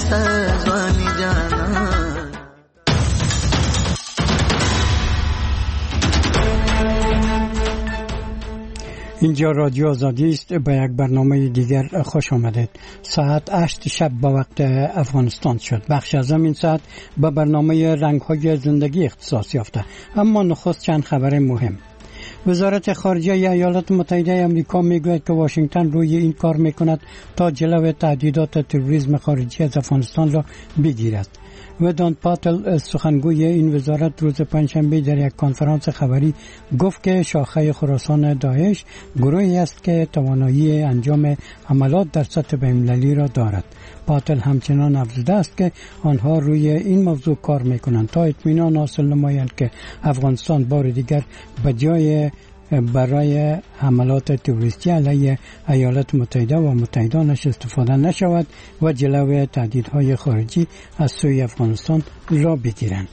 استزوانی جانا. اینجا رادیو آزادی است. به یک برنامه دیگر خوش آمدید. ساعت 8 شب به وقت افغانستان شد. بخش از این ساعت به برنامه رنگ‌های زندگی اختصاص یافته. اما نخست چند خبر مهم. وزارت خارجه ایالات متحده آمریکا میگوید که واشنگتن روی این کار میکند تا جلوی تهدیدات تروریسم خارجی از افغانستان را بگیرد. ودان پاتل سخنگوی این وزارت روز پنجشنبه در یک کنفرانس خبری گفت که شاخه خراسان داعش گروهی است که توانایی انجام عملیات در سطح بین‌المللی را دارد. پاتل همچنان افزوده است که آنها روی این موضوع کار میکنند تا اطمینان حاصل نمایند که افغانستان بار دیگر به جای برای حملات تروریستی علیه ایالات متحده و متحدانش استفاده نشود و جلوی تهدیدهای خارجی از سوی افغانستان را بگیرند.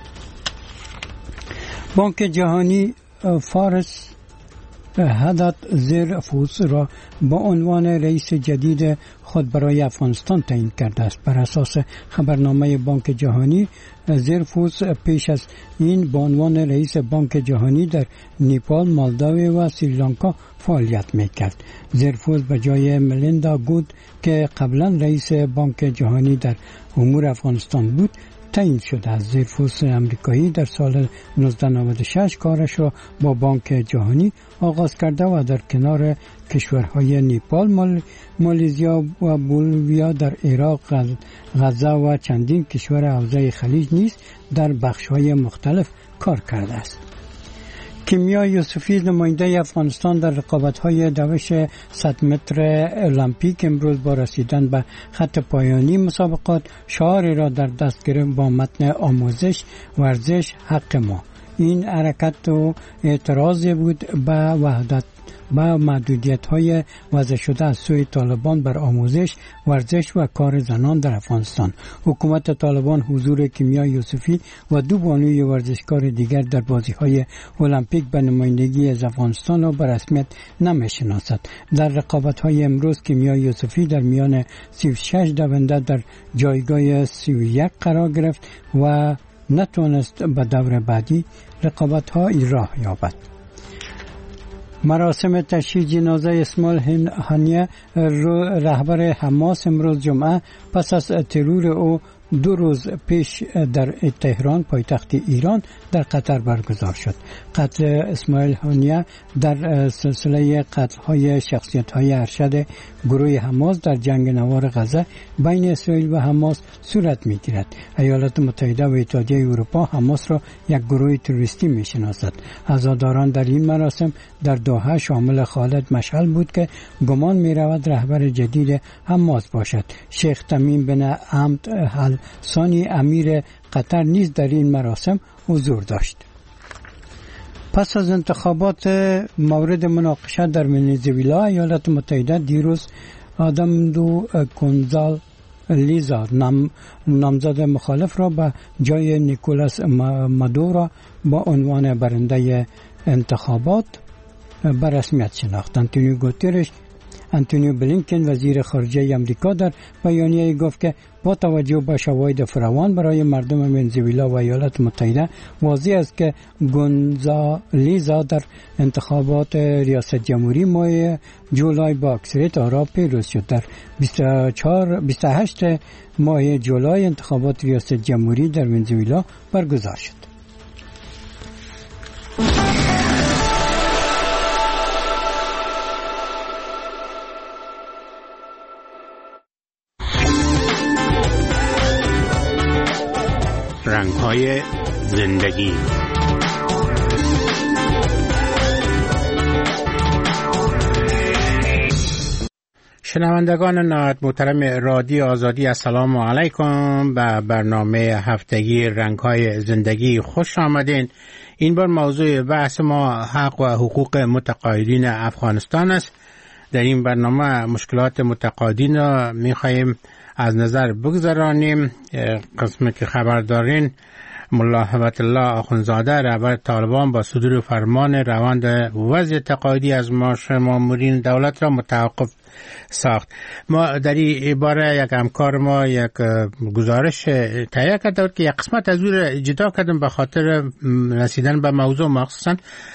بانک جهانی فارس هدایت زیرفوس را به عنوان رئیس جدید خود برای افغانستان تعیین کرده است. بر اساس خبرنامه بانک جهانی، زیرفوس پیش از این به عنوان رئیس بانک جهانی در نیپال، مالداوی و سریلانکا فعالیت میکرد. زیرفوس به جای ملیندا گود که قبلا رئیس بانک جهانی در امور افغانستان بود تعیین شده است. زیرفوس امریکایی در سال 1996 کارش را با بانک جهانی آغاز کرده و در کنار کشورهای نیپال، مالزیا و بولیویا در عراق، غزه و چندین کشور حوزه خلیج نیز در بخش‌های مختلف کار کرده است. کیمیا یوسفی نماینده افغانستان در رقابت‌های دوش 100 متر المپیک امروز با رسیدن به خط پایانی مسابقات شعاری را در دست گرفت با متن آموزش، ورزش، حق ما. این حرکت و اعتراض بود به وحدت با محدودیت‌های وضع شده از سوی طالبان بر آموزش، ورزش و کار زنان در افغانستان. حکومت طالبان حضور کیمیا یوسفی و دو بانوی ورزشکار دیگر در بازی‌های المپیک به نمایندگی از افغانستان را به رسمیت نمی‌شناسد. در رقابت‌های امروز کیمیا یوسفی در میان 36 دونده در جایگاه 31 قرار گرفت و نتوانست به دور بعدی رقابت‌ها راه یابد. مراسم تشییع جنازه اسماعیل هانیه رهبر حماس امروز جمعه پس از ترور او 2 روز پیش در تهران پایتخت ایران در قطر برگزار شد. قتل اسماعیل هانیه در سلسله قتل‌های شخصیت‌های ارشد گروه حماس در جنگ نوار غزه بین اسرائیل و حماس صورت می‌گیرد. ایالات متحده و اتحادیه اروپا حماس را یک گروه تروریستی می‌شناسد. عزاداران در این مراسم در دوحه شامل خالد مشعل بود که گمان می‌رود رهبر جدید حماس باشد. شیخ تمیم بن حمد ثانی امیر قطر نیز در این مراسم حضور داشت. پس از انتخابات مورد مناقشه در ونزوئلا، ایالات متحده دیروز آدامدو گونزالزا نامزد مخالف را به جای نیکولاس مادورو با عنوان برنده انتخابات به رسمیت شناخت. آنتونیو بلینکن وزیر خارجه آمریکا در بیانیه گفت که با توجه به شواهد فراوان برای مردم ونزوئلا و ایالات متحده واضح است که گونزالزا در انتخابات ریاست جمهوری ماه جولای با اکثریت آرا پیروز شد. در 28 ماه جولای انتخابات ریاست جمهوری در ونزوئلا برگزار شد. رنگ‌های زندگی. شنوندگان نهایت محترم رادیو آزادی، السلام علیکم. به برنامه هفتگی رنگ‌های زندگی خوش آمدین. این بار موضوع بحث ما حق و حقوق متقاعدین افغانستان است. در این برنامه مشکلات متقاعدین را می‌خواهیم از نظر بگذرانیم. قسمی که خبر دارین ملا هبت الله آخونزاده رهبر طالبان با صدور فرمان روند وضع تقاعدی از معاش مامورین دولت را متوقف ساخت. ما در این باره یک همکار ما یک گزارش تهیه کرده بود که یک قسمت از او را جدا کردم به خاطر رسیدن به موضوع، مخصوصا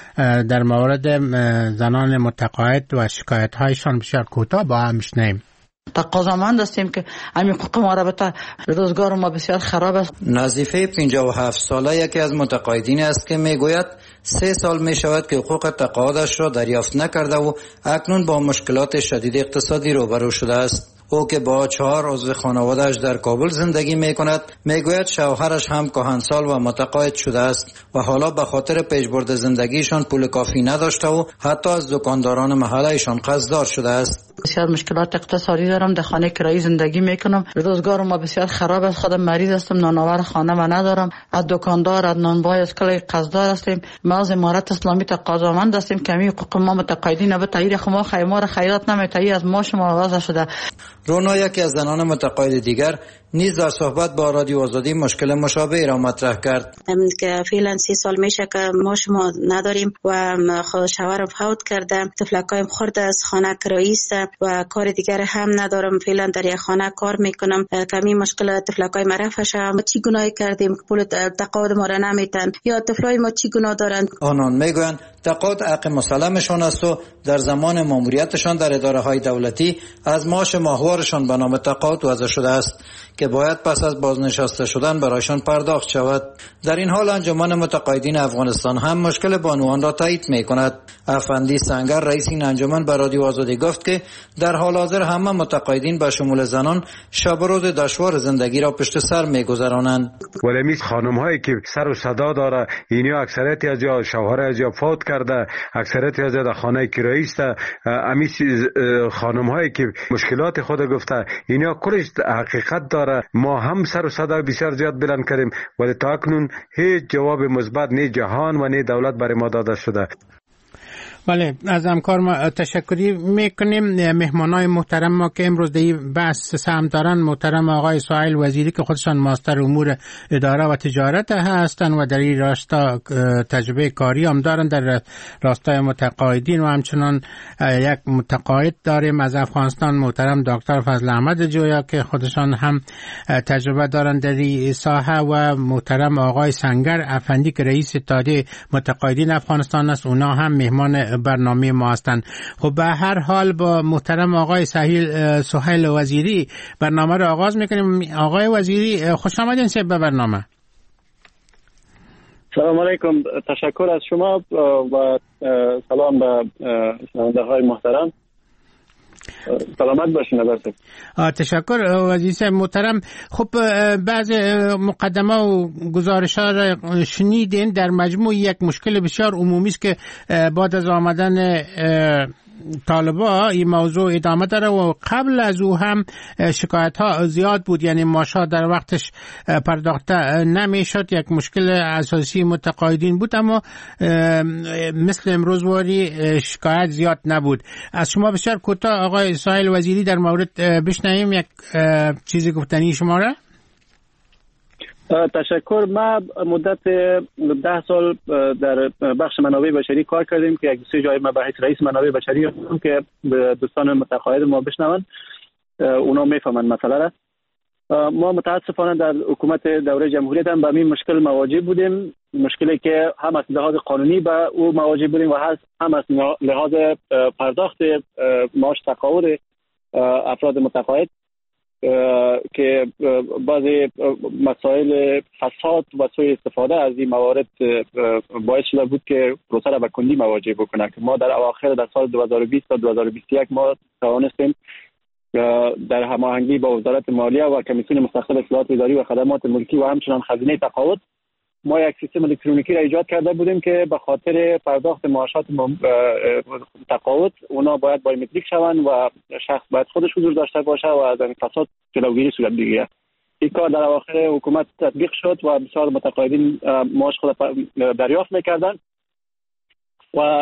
در مورد زنان متقاعد و شکایت هایشان بسیار کوتاه با هم میشنویم. تقاضامند هستیم که همین حقوق ما را بتا، روزگار ما بسیار خراب است. نظیفه 57 ساله یکی از متقاعدین است که میگوید 3 سال می شود که حقوق تقاعدش را دریافت نکرده و اکنون با مشکلات شدید اقتصادی روبرو شده است. او که با 4 عضو خانواده‌اش در کابل زندگی می کند، میگوید شوهرش هم کهنسال و متقاعد شده است و حالا به خاطر پیشبرد زندگیشان پول کافی نداشته و حتی از دکانداران محله‌شان قرضدار شده است. بسیار مشکلات اقتصادی دارم، در خانه کرایی زندگی میکنم، روزگار ما بسیار خراب است. خودم مریض هستم، نانآور خانه و ندارم، از دکاندار از نانبای از کلی قرضدار هستیم. ما از امارت اسلامی تقاضامند هستیم که همین حقوق ما متقاعدین به تایید خما خیمار خیرات نمیتایی از ما شما آغاز شده. رونا یکی از زنان متقاعد دیگر نیز در صحبت با رادیو آزادی مشکل مشابه را مطرح کرد. که فعلا 3 سال میشه که ما شما نداریم و شوهرم فوت کرده، طفلکایم خورده از خانه کرایی است و کار دیگر هم ندارم. فعلا در یک خانه کار میکنم. کمی مشکل طفلکای ما رفشه. ما چی گناهی کردیم که پول تقاعد ما را نمیتن یا طفلای ما چی گناه دارند؟ آنان میگویند تقاعد حق مسلمشان است و در زمان ماموریتشان در اداره های دولتی از معاش ماهوارشان به نام تقاعد وضع شده است که باید پس از بازنشسته شدن برایشان پرداخت شود. در این حال انجمن متقاعدین افغانستان هم مشکل بانوان را تایید می‌کند. افندی سنگر رئیس این انجمن به رادیو آزادی گفت که در حال حاضر همه متقاعدین به شمول زنان شب و روز دشوار زندگی را پشت سر می‌گذرانند. ولی خانم‌هایی که سر و صدا داره، اینا اکثریت از یا شوهر از یا فوت کرده، اکثریت از در خانه کرایی است. امی خانم‌هایی که مشکلات خود گفته، اینا کلش حقیقت داره. ما هم سر و صدا بسیار زیاد بلند کردیم ولی تا اکنون هیچ جواب مثبت نه جهان و نه دولت برای ما داده شده. بله، از همکار ما تشکری میکنیم. مهمانای محترم ما که امروز در این بحث سهم دارن، محترم آقای سهیل وزیری که خودشان ماستر امور اداره و تجارت هستند و در این راستا تجربه کاری هم دارن در راستای متقاعدین، و همچنان یک متقاعد داریم از افغانستان، محترم دکتر فضل احمد جویا که خودشان هم تجربه دارن در این ساحه، و محترم آقای سنگر افندی که رئیس اتحادیه متقاعدین افغانستان است. اونا هم مهمان برنامه ما هستند. خب به هر حال با محترم آقای سهیل وزیری برنامه را آغاز میکنیم. آقای وزیری خوش آمدین به برنامه. سلام علیکم، تشکر از شما و سلام به شنونده های محترم. سلامت باشین. تشکر وزیر محترم. خب بعض مقدمه و گزارش ها را شنیدین. در مجموع یک مشکل بسیار عمومی است که بعد از آمدن طالبا این موضوع ادامه داره و قبل از او هم شکایت ها زیاد بود، یعنی معاشات در وقتش پرداخته نمیشد. یک مشکل اساسی متقاعدین بود، اما مثل امروز واری شکایت زیاد نبود. از شما بسیار کوتاه آقای سهیل وزیری در مورد بشنویم یک چیزی گفتنی شما را. تشکر. ما مدت 10 سال در بخش منابع بشری کار کردیم که یک سه جای ما به حیث رئیس منابع بشری هستم که دوستان متقاعد ما بشنون، اونا میفهمن مسئله را. ما متاسفانه در حکومت دوره جمهوریت هم به این مشکل مواجه بودیم، مشکلی که هم از لحاظ قانونی به او مواجه بودیم و هم از لحاظ پرداخت معاش تقاعد افراد متقاعد که بعضی مسائل فساد و سوء استفاده از این موارد باعث شده بود که پروسه را به کندی مواجه بکنه که ما در اواخر در سال 2020 تا 2021 ما توانستیم در هماهنگی با وزارت مالیه و کمیسیون مستقل اطلاعات اداری و خدمات ملکی و همچنان خزینه تقاعد ما یک سیستم الکترونیکی را ایجاد کرده بودیم که به خاطر پرداخت معاشات تقاعد اونا باید بایومتریک شوند و شخص باید خودش حضور داشته باشه و از این فساد جلوگیری صورت بگیره. این کار در اواخر حکومت تطبیق شد و بسیار متقاعدین معاش خود دریافت میکردن و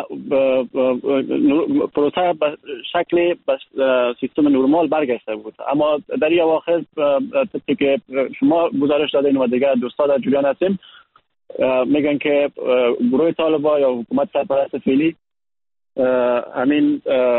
پروسه به شکل سیستم نرمال برگشته بود. اما در این اواخر طبقی که شما گزارش دادین و دیگر دوستان در جریان هستیم، میگن که گروه طالبان یا حکومت سرپرست فعلی همین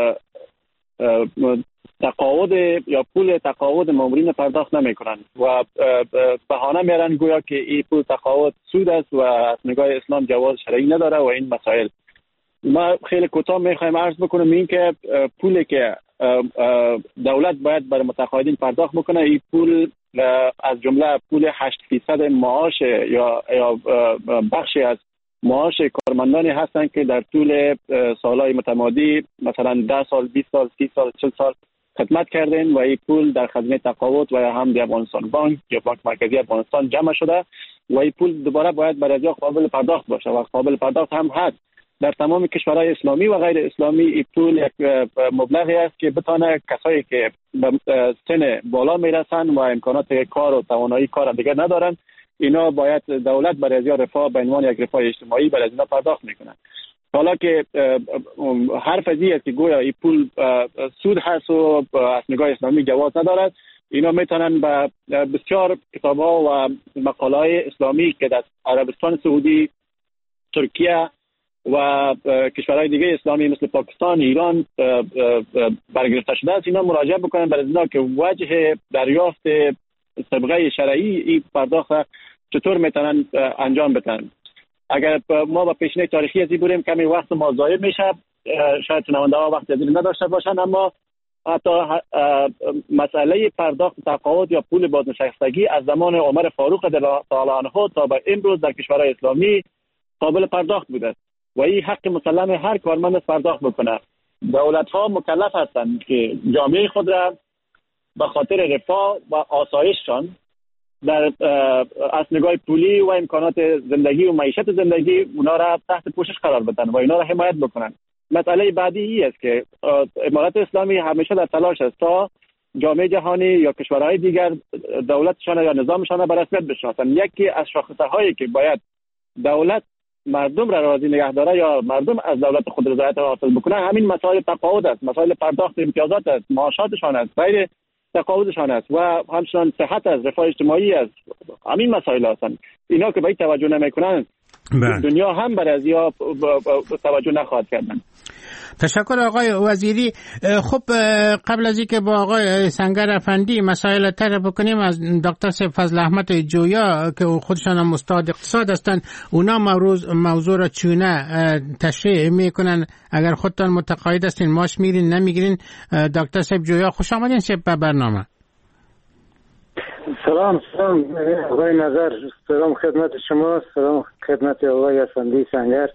تقاعد یا پول تقاعد مامورین پرداخت نمیکنن و بهانه میارن گویا که این پول تقاعد سود است و از نگاه اسلام جواز شرعی نداره و این مسائل. ما خیلی کوتاه میخوایم عرض بکنم این که پولی که دولت باید برای متقاعدین پرداخت بکنه، این پول از جمله پول 8% معاش یا بخشی از معاش کارمندانی هستند که در طول سالهای متمادی مثلا 10 سال، 20 سال، 30 سال، 40 سال خدمت کردن و این پول در خزینه تقاعد و هم در افغانستان بانک یا بانک مرکزی افغانستان جمع شده و این پول دوباره باید برای قابل پرداخت باشه و قابل پرداخت هم هست. در تمام کشورهای اسلامی و غیر اسلامی این پول یک مبلغی است که بتانه کسایی که به سن بالا میرسن و امکانات کار و توانایی کار دیگر ندارن، اینا باید دولت برای از رفاه به عنوان یک رفاه اجتماعی برای از اینا پرداخت میکنن. حالا که حرف ازی است که گویا این پول سود هست و از نگاه اسلامی جواز ندارد، اینا میتونن به بسیار کتاب‌ها و مقاله‌های اسلامی که در عربستان سعودی، ترکیه و کشورهای دیگه اسلامی مثل پاکستان، ایران برگرفته شده است، اینا مراجعه بکنن برای اینا که وجه دریافت صبغه شرعی این پرداخت چطور میتونن انجام بدن. اگر ما با پیشنهاد تاریخی ازی بریم کمی وقت ما ضایع میشه، شاید شنونده ها وقت ازی نداشته باشن، اما حتی مسئله پرداخت تقاعد یا پول بازنشستگی از زمان عمر فاروق تعالی عنه تا به امروز در کشورهای اسلامی قابل پرداخت بوده و این حق مسلم هر کارمند پرداخت بکنه. دولت ها مکلف هستند که جامعه خود را به خاطر رفاه و آسایششان در از نگاه پولی و امکانات زندگی و معیشت زندگی اونا را تحت پوشش قرار بدن و اینا را حمایت بکنن. مسئله بعدی این است که امارات اسلامی همیشه در تلاش است تا جامعه جهانی یا کشورهای دیگر دولتشان یا نظامشان را به رسمیت بشناسند. یکی از شاخصه‌هایی که باید دولت مردم را راضی نگه داره یا مردم از دولت خود رضایت حاصل بکنه همین مسائل تقاعد است، مسائل پرداخت امتیازات است، معاشاتشان است، غیر تقاعدشان است و همچنان صحت است، رفاه اجتماعی است. همین مسائل هستند. اینا که به این توجه نمیکنن دنیا هم برای ازیا توجه نخواهد کردن. تشکر آقای وزیری. خب قبل از اینکه با آقای سنگر افندی مسائل طرح بکنیم، از دکتر فضل احمد جویا که خودشان هم استاد اقتصاد هستند، اونا موضوع را چونه تشریح میکنن. اگر خودتان متقاعد هستین ماش میگیرین نمیگیرین؟ دکتر صاحب جویا خوش آمدین به برنامه. سلام آقای نظر، سلام خدمت شما، سلام خدمت آقای افندی سنگر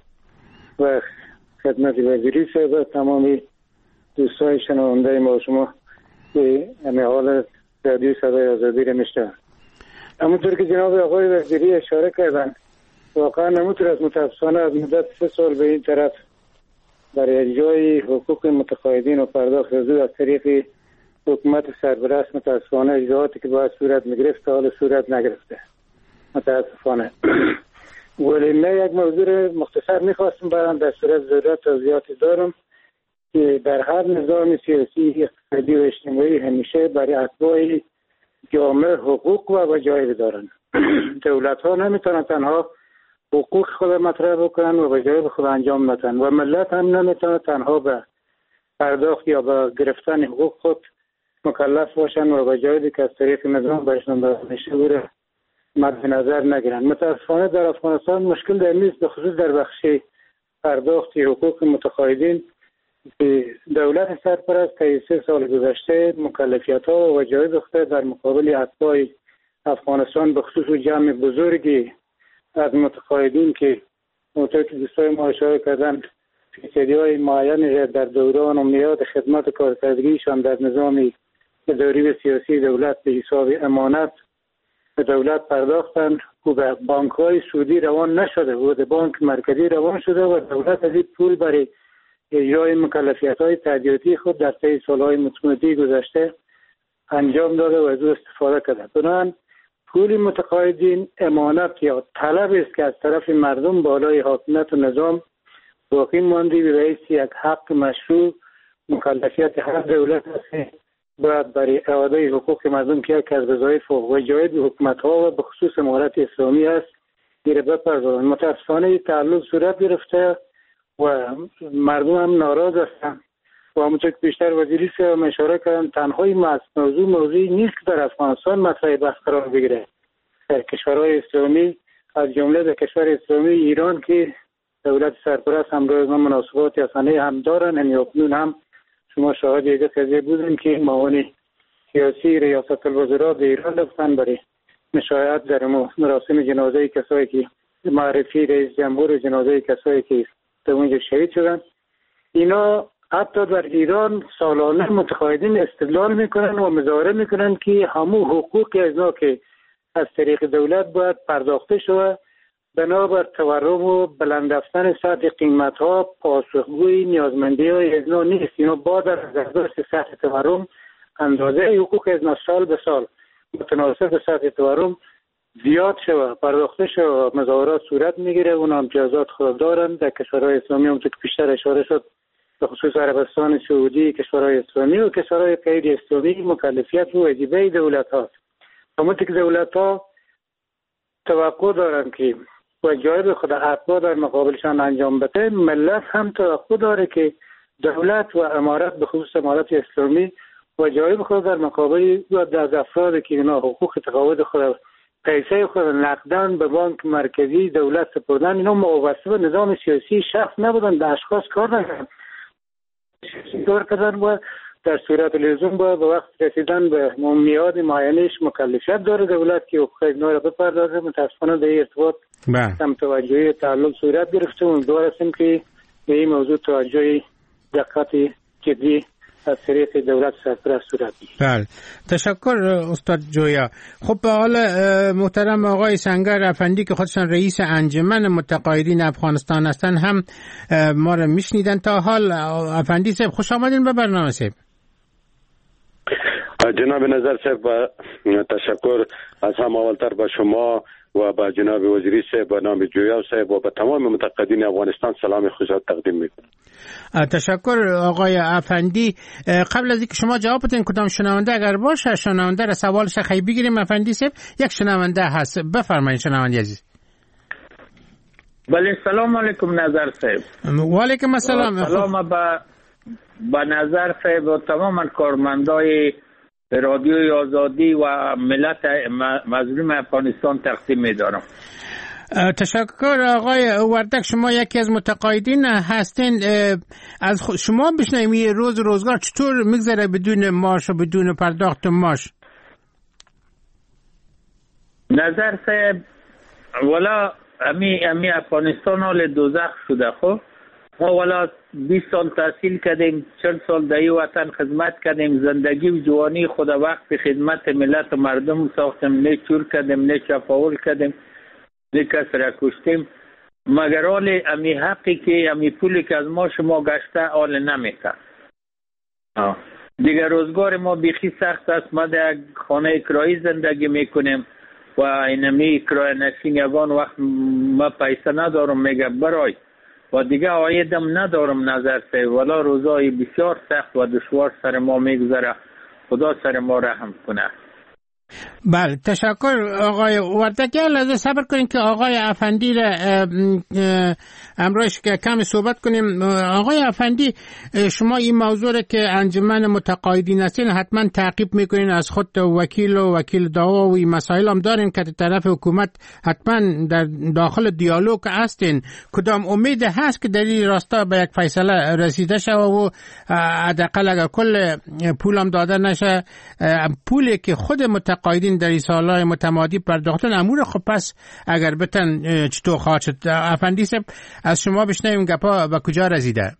و خدمت وزیری صاحب، تمامی دوستای شنونده ما و شما که همه حال رادیو صدای آزادی را میشنوند. همونطور که جناب آقای وزیری اشاره کردن، واقعا همونطور از متاسفانه از مدت 3 سال به این طرف برای اجرای حقوق متقاعدین و پرداخت رسود از طریق حکومت سرپرست متاسفانه اجراعاتی که باید صورت میگرفت حال صورت نگرفته متاسفانه. ولی من یک موضوع مختصر میخواستم برام در صورت ضرورت توضیحاتی دارم که در هر نظام سیاسی، اقتصادی و اجتماعی همیشه برای اتباع جامعه حقوق و وظایف دارن. دولت ها نمیتونن تنها حقوق خود مطرح بکنن و وظایف خود انجام ندن و ملت هم نمیتونه تنها به پرداخت یا به گرفتن حقوق خود مکلف باشن و وظایفی که از طریق نظام برشون داده میشه او را مد نظر نگیرن. متاسفانه در افغانستان مشکل در نیست، به خصوص در بخش پرداخت حقوق متقاعدین که دولت سرپرست طی 3 سال گذشته مکلفیت‌ها و وظایف خود در مقابل اتباع افغانستان به خصوص جمع بزرگی از متقاعدین که اونطور که دوستای ما اشاره کردن فیصدی‌های معینی در دوران و میاد خدمت کارکردگیشان در نظام اداری و سیاسی دولت به حساب امانت به دولت پرداختن و به بانک‌های سودی روان نشده و به بانک مرکزی روان شده و دولت از این پول برای اجرای مکلفیت‌های تادیاتی خود در طی سال‌های متمادی گذشته انجام داده و از او استفاده کرده. بنابراین پول متقاعدین امانت یا طلب است که از طرف مردم بالای حاکمیت و نظام باقی مانده به حیث یک حق مشروع مکلفیت هر دولت است باید برای اعاده حقوق مردم که از وظایف و وجایب حکومت‌ها و به خصوص امارت اسلامی است گیره بپردازند. متاسفانه تعلق صورت گرفته و مردم هم ناراض هستند و همونطور که بیشتر وزیری صاحب اشاره کردن تنهایی موضوعی نیست که در افغانستان مطرح بحث قرار بگیره. در کشورهای اسلامی از جمله در کشور اسلامی ایران که دولت سرپرست همراه مناسبات یاسانه هم دارن، یعنی اکنون هم شما شاهد یک قضیه بودیم که معاون سیاسی ریاست الوزراء به ایران رفتن برای مشایعت در مراسم جنازه کسایی که معرفی رئیس جمهور جنازه کسایی که در اونجا شهید شدن. اینا حتی در ایران سالانه متقاعدین استدلال میکنن و مظاهره میکنن که همون حقوقی از اینا که از طریق دولت باید پرداخته شود بنابر تورم و بلند رفتن سطح قیمت ها پاسخگوی نیازمندی های از اینا نیست. اینا با در برداشت سطح تورم اندازه حقوق از اینا سال به سال متناسب به سطح تورم زیاد شود پرداخته شود. مظاهرات صورت میگیره، اونا امتیازات خود دارن. در کشورهای اسلامی هم که بیشتر اشاره شد به خصوص عربستان سعودی، کشورهای اسلامی و کشورهای غیر اسلامی مکلفیت و واجبه دولت هاست. همونطور که دولت ها توقع دارن که واجب خود حقا در مقابلشان انجام بده، ملت هم توقع داره که دولت و امارت به خصوص امارت اسلامی واجب خود در مقابل از افرادی که اینا حقوق تقاعد خود پیسه خود نقدن به بانک مرکزی دولت سپردن، اینا وابسته به نظام سیاسی شخص نبودن، به اشخاص کار نکردن دور کردن و در صورت لزوم با به وقت رسیدن به میاد معینش مکلفیت داره دولت که حقوق اینا را بپردازه. متاسفانه در ارتباط کم توجهی تعلق صورت گرفته و امیدوار هستیم که به این موضوع توجه دقت جدی از طریق دولت سرپرست صورت بگیرد. بله، تشکر استاد جویا. خب به حال محترم آقای سنگر افندی که خودشان رئیس انجمن متقاعدین افغانستان هستند هم ما را میشنیدن. تا حال افندی صاحب خوش آمدین به برنامه صاحب. جناب نظر صاحب تشکر از هم اولتر به شما و به جناب وزیری صاحب به نام جویا صاحب و به تمام متقاعدین افغانستان سلام خصوصی تقدیم میکنم. تشکر آقای افندی. قبل از اینکه شما جواب بدین کدام شنونده اگر باشه شنونده را سوالش خیلی بگیریم. افندی صاحب یک شنونده هست، بفرمایید شنونده عزیز. بله سلام علیکم نظر صاحب. و علیکم السلام. سلام به نظر صاحب و تمام کارمندای رادیوی آزادی و ملت مظلوم افغانستان تقدیم می‌دارم. تشکر آقای وردک. شما یکی از متقاعدین هستین. از شما بشنویم روز روزگار چطور میگذره بدون معاش و بدون پرداخت معاش؟ نظر صاحب والا امی افغانستان حال دوزخ شده. خب ما والا 20 سال تحصیل کردیم، 40 سال در این وطن خدمت کردیم، زندگی و جوانی خود وقت خدمت ملت و مردم ساختیم، نه چور کردیم نه چپاول کردیم نه کس را کشتیم، مگر حال امی حقی که امی پولی که از ما شما گشته حال نمیده. دیگر روزگار ما بیخی سخت است. ما در خانه کرایی زندگی میکنیم و اینمی کرای نشینگان وقت ما پیسه ندارم میگه برای و دیگه عایدم ندارم نظر سه ولا روزای بسیار سخت و دشوار سر ما میگذره. خدا سر ما رحم کنه. بله تشکر آقای وردک. لازم صبر کنیم که آقای افندی را امروز که کم صحبت کنیم. آقای افندی شما این موضوع را که انجمن متقاعدین هستین حتما تعقیب میکنین، از خود وکیل و وکیل دعوا و این مسائل هم دارین که طرف حکومت حتما در داخل دیالوگ هستین. کدام امید هست که در این راستا به یک فیصله رسیده شود و حداقل اگر کل پولم داده نشه پولی که خود متقاعدین در این سالهای متمادی پرداختن امور خب پس اگر بتن چطور خواهد شد؟ افندی صاحب از شما بشنویم گپا به کجا رسیده؟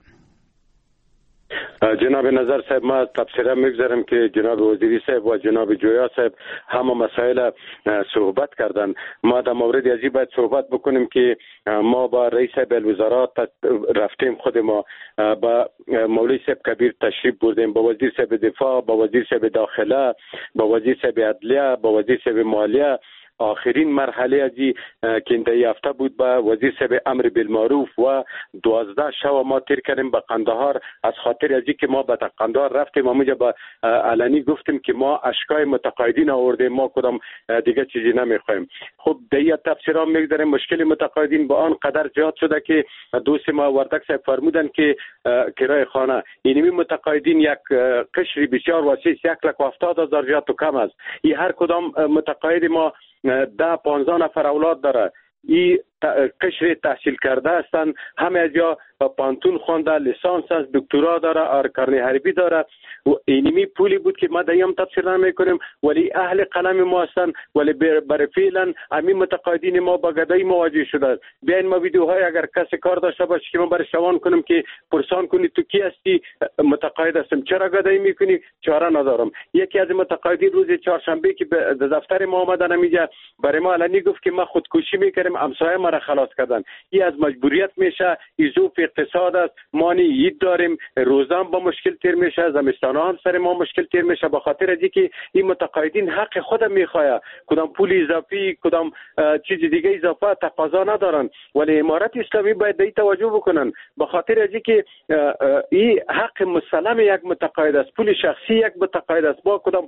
جناب نظر صاحب ما تبصره میگذارم که جناب وزیری صاحب و جناب جویا صاحب همه مسائل صحبت کردن. ما در مورد ازی باید صحبت بکنیم که ما با رئیس الوزراء رفتیم، خود ما با مولوی صاحب کبیر تشریف بردیم، با وزیر صاحب دفاع، با وزیر صاحب داخله، با وزیر صاحب عدلیه، با وزیر صاحب مالیه آخرین مرحله از که این هفته بود به وزیر صاحب امر بالمعروف و 12 شب ما تیر کردیم به قندهار. از خاطر از که ما به قندهار رفتیم اونجا به علنی گفتیم که ما اشکای متقاعدین آوردیم، ما کدام دیگه چیزی نمیخوایم. خب دیگه تفسیرام میگذاریم. مشکل متقاعدین با آن قدر زیاد شده که دوست ما وردک صاحب فرمودن که کرای خانه اینمی متقاعدین یک قشری بسیار وسیع 1,70,000 یا تو کم است. این هر کدام متقاعد ما 10-15 نفر اولاد داره. این قشر تحصیل کرده هستند، همه از جا پانتون خونده، لیسانس است، دکترا داره، کارنه حربی داره. و اینمی پولی بود که ما دایم تفسیر نمیکنیم ولی اهل قلم ما هستند، ولی برای فعلا همین متقاعدین ما با گدایی مواجه شده. بیاین ما ویدیوهای اگر کسی کار داشته باشه که ما برای شوان کنیم که پرسان کنی تو کی هستی، متقاعد هستم، چرا گدایی میکنی، چاره ندارم. یکی از متقاعدین روز چهارشنبه که به دفتر ما آمدن میگه برای ما علنی گفت که ما خودکشی میکردیم، همسایه ما را خلاص کردن. این از مجبوریت میشه، ایزوف اقتصاد است، ما نید داریم، روزان با مشکل تیر میشه، زمستان هم سر ما مشکل تیر میشه. به خاطر از اینکه این متقاعدین حق خود میخواه، کدام پول اضافی کدام چیز دیگه اضافه تقاضا ندارن، ولی امارت اسلامی باید به این توجه بکنن. به خاطر از اینکه این حق مسلم یک متقاعد است، پول شخصی یک متقاعد است، ما کدام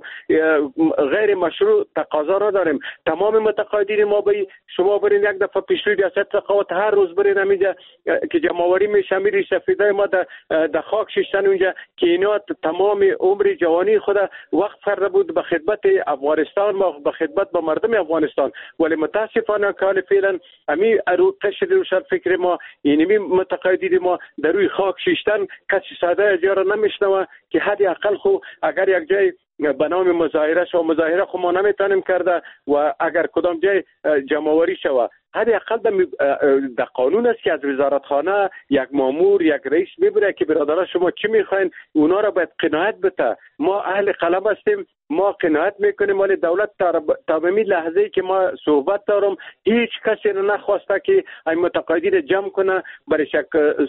غیر مشروع تقاضا نداریم. تمام متقاعدین ما به شما برین یک دفعه پیشروی ریاست تقاعد هر روز برین همینجا که جمعواری میشه میری سفیدای ما در خاک شیشتن اونجا که اینا تمام عمر جوانی خود وقت کرده بود به خدمت افغانستان و به خدمت به مردم افغانستان، ولی متاسفانه کال فعلا همین قشر روشن فکر ما اینمی متقاعدین ما در روی خاک شیشتن کسی ساده از یارو نمیشنوه که حدی اقل خو اگر یک جای به نام مظاهره شو مظاهره خو ما نمیتونیم کرده و اگر کدام جای جمعواری شوه حداقل در قانون است که از وزارتخانه یک مامور یک رئیس میبره که برادران شما چی میخواین اونا را باید قناعت بده. ما اهل قلم هستیم، ما قناعت میکنیم، ولی دولت تا به لحظه‌ای که ما صحبت دارم هیچ کسی را نخواسته که این متقاعدین جمع کنه برای شک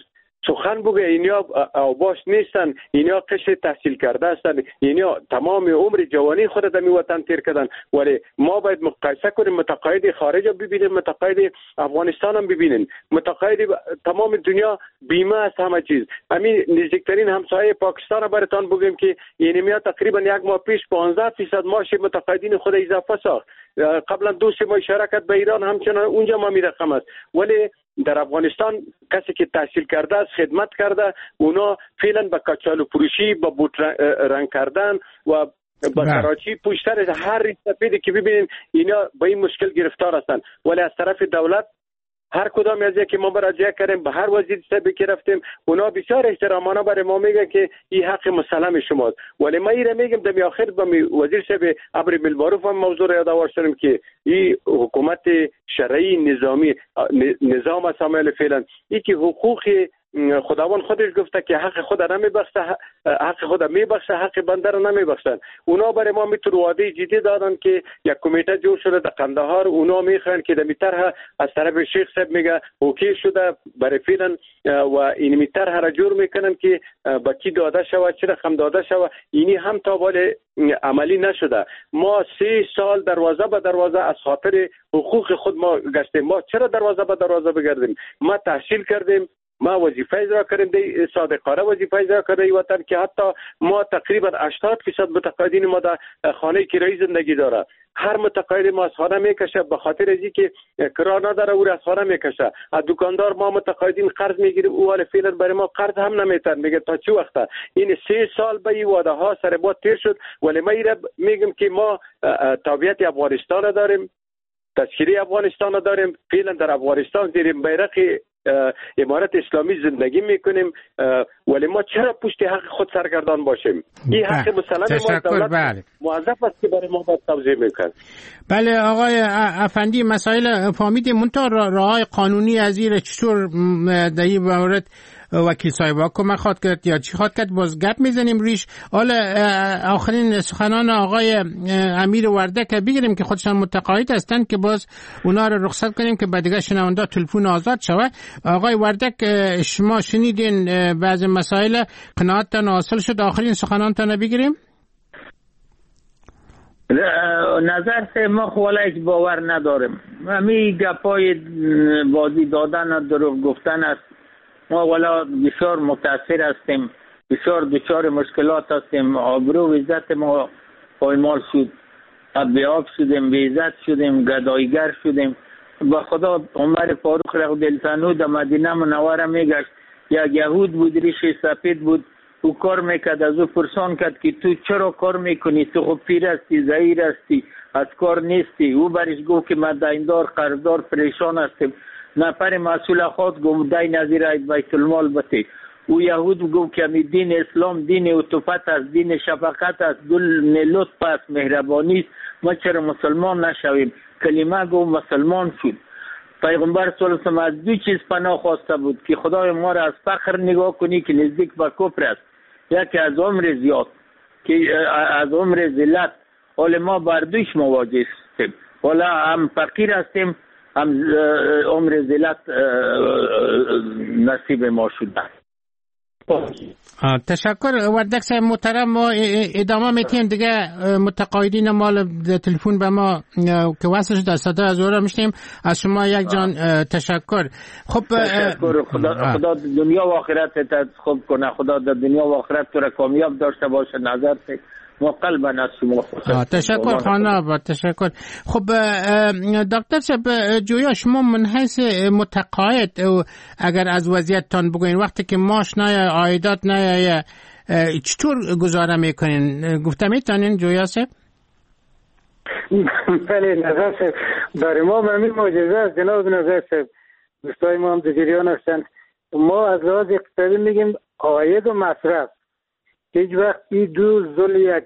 سخن بگه. اینا اوباش نیستن، اینا قشر تحصیل کرده هستن، اینا تمام عمر جوانی خود در وطن تیر کردن، ولی ما باید مقایسه کنیم. متقاعد خارج ببینیم، متقاعد افغانستان هم ببینیم، متقاعد تمام دنیا بیمه است همه چیز. همین نزدیکترین همسایه پاکستان براتون بگیم که اینمیا تقریبا یک ماه پیش 15% معاش متقاعدین خود اضافه ساخت. قبلا دوست ما اشاره کرد به ایران همچنان اونجا ما میرقم است، ولی در افغانستان کسی که تحصیل کرده است خدمت کرده اونا فعلا به کچالو فروشی با بوت رنگ کردن و با کراچی پشتر هر سفیدی که ببینیم اینا با این مشکل گرفتار هستند. ولی از طرف دولت هر کدام از که ما مراجعه کردیم به هر وزیر صاحبی که رفتیم اونا بسیار احترامانه برای ما میگن که این حق مسلم شماست، ولی ما ایره میگم دمی آخر با وزیر صاحب امر بالمعروف هم موضوع را یادآور شدیم که این حکومت شرعی نظامی نظام اسامل فعلا این که حقوق خداوند خودش گفته که حق خود را نمیبخشه، حق خود میبخشه، حق بنده را نمیبخشن. اونا برای ما میتونه وعده جدی دادن که یک کمیته جور شده در قندهار، اونا میخوان که در طرح از طرف شیخ صاحب میگه اوکی شده برای فعلا و این طرح را جور میکنن که با کی داده شوه، چه رقم داده شوه. اینی هم تا ولی عملی نشده. ما 3 سال دروازه به دروازه از خاطر حقوق خود ما گشتیم. ما چرا دروازه به دروازه بگردیم؟ ما تحصیل کردیم، ما وظیفه اجرا کردیم، صادقانه وظیفه اجرا کردیم وطن که حتی ما تقریبا 80% متقاعدین ما در خانه کرایی زندگی داره. هر متقاعد ما از خانه میکشه به خاطر از اینکه کرا نداره او از خانه میکشه. از دکاندار ما متقاعدین قرض میگیریم، او حال فعلا برای ما قرض هم نمیتن، میگه تا چه وقته. این 3 سال به این وعده ها سر ما تیر شد، ولی ما میگم که ما تابعیت افغانستان داریم، تذکیره افغانستان داریم، فعلا در افغانستان زیر بیرق امارت اسلامی زندگی میکنیم، ولی ما چرا پشت حق خود سرگردان باشیم؟ این حق مسلم ما دولت موظف است که برای ما باید توضیح میکنه. بله آقای افندی، مسائل فهمیدیم، منتها راههای قانونی از این چطور در این مورد وکیل صاحبا کمک خواهد کرد یا چی خواهد کرد؟ باز گپ میزنیم ریش. حالا آخرین سخنان آقای امیر وردک بگیریم که خودشان متقاعد هستند که باز اونا رو رخصت کنیم که بعد دیگه شنونده تلفن آزاد شود. آقای وردک، شما شنیدین بعض مسائل قناعتتان حاصل شد، آخرین سخنانتان بگیریم. نظر سه ما خواله هیچ باور نداریم. همی گپای بازی دادن دروغ گفتن است. ما والا بسیار متاثر هستیم، بسیار دچار مشکلات هستیم. آبرو و عزت ما پایمال شد، بیاب شدیم، بی عزت شدیم، گدایگر شدیم. با خدا عمر فاروق رضی الله عنه در مدینه منوره میگشت، یک یهود بود ریش سفید بود، او کار میکرد، از او پرسان کرد که تو چرا کار میکنی؟ تو خب پیر هستی، ضعیف هستی، از کار نیستی. او برش گفت که من دیندار قرضدار پریشان هستم. نفر مسئول خود گفت دین نظیر بیت المال بده. او یهود گفت که می دین اسلام دین عطوفت است، دین شفقت است، دین لطف است، مهربانی است. ما چرا مسلمان نشویم؟ کلمه گفت مسلمان شد. پیغمبر صلی الله علیه و آله از دو چیز پناه خواسته بود که خدای ما را از فقر نگاه کنی که نزدیک به کفر است، یکی از عمر زیاد که از عمر ذلت. حال ما بر دوش مواجه هستیم، حالا هم فقیر هستیم هم عمر ذلت نصیب ما شده. تشکر وردک صاحب محترم. ما ادامه میتیم دیگه. متقاعدین مال تلفن به ما که وصل شده صدا از اورا میشنیم. از شما یک جان تشکر. خب تشکر. خدا دنیا و آخرت خوب کنه. خدا در دنیا و آخرت تو را کامیاب داشته باشه. نظر ما قلبا از شما تشکر خانم. تشکر. خب دکتر صاحب جویا، شما من حیث متقاعد اگر از وضعیتتان بگوین، وقتی که معاش نه عایدات نه چطور گزاره میکنین؟ گفته میتونین جویا صاحب؟ بله نظر صاحب، برای ما همین معجزه است جناب نظر صاحب. دوستای ما هم در جریان هستند. ما از لحاظ اقتصادی میگیم عاید و مصرف. هیچ وقت این دو ذل یک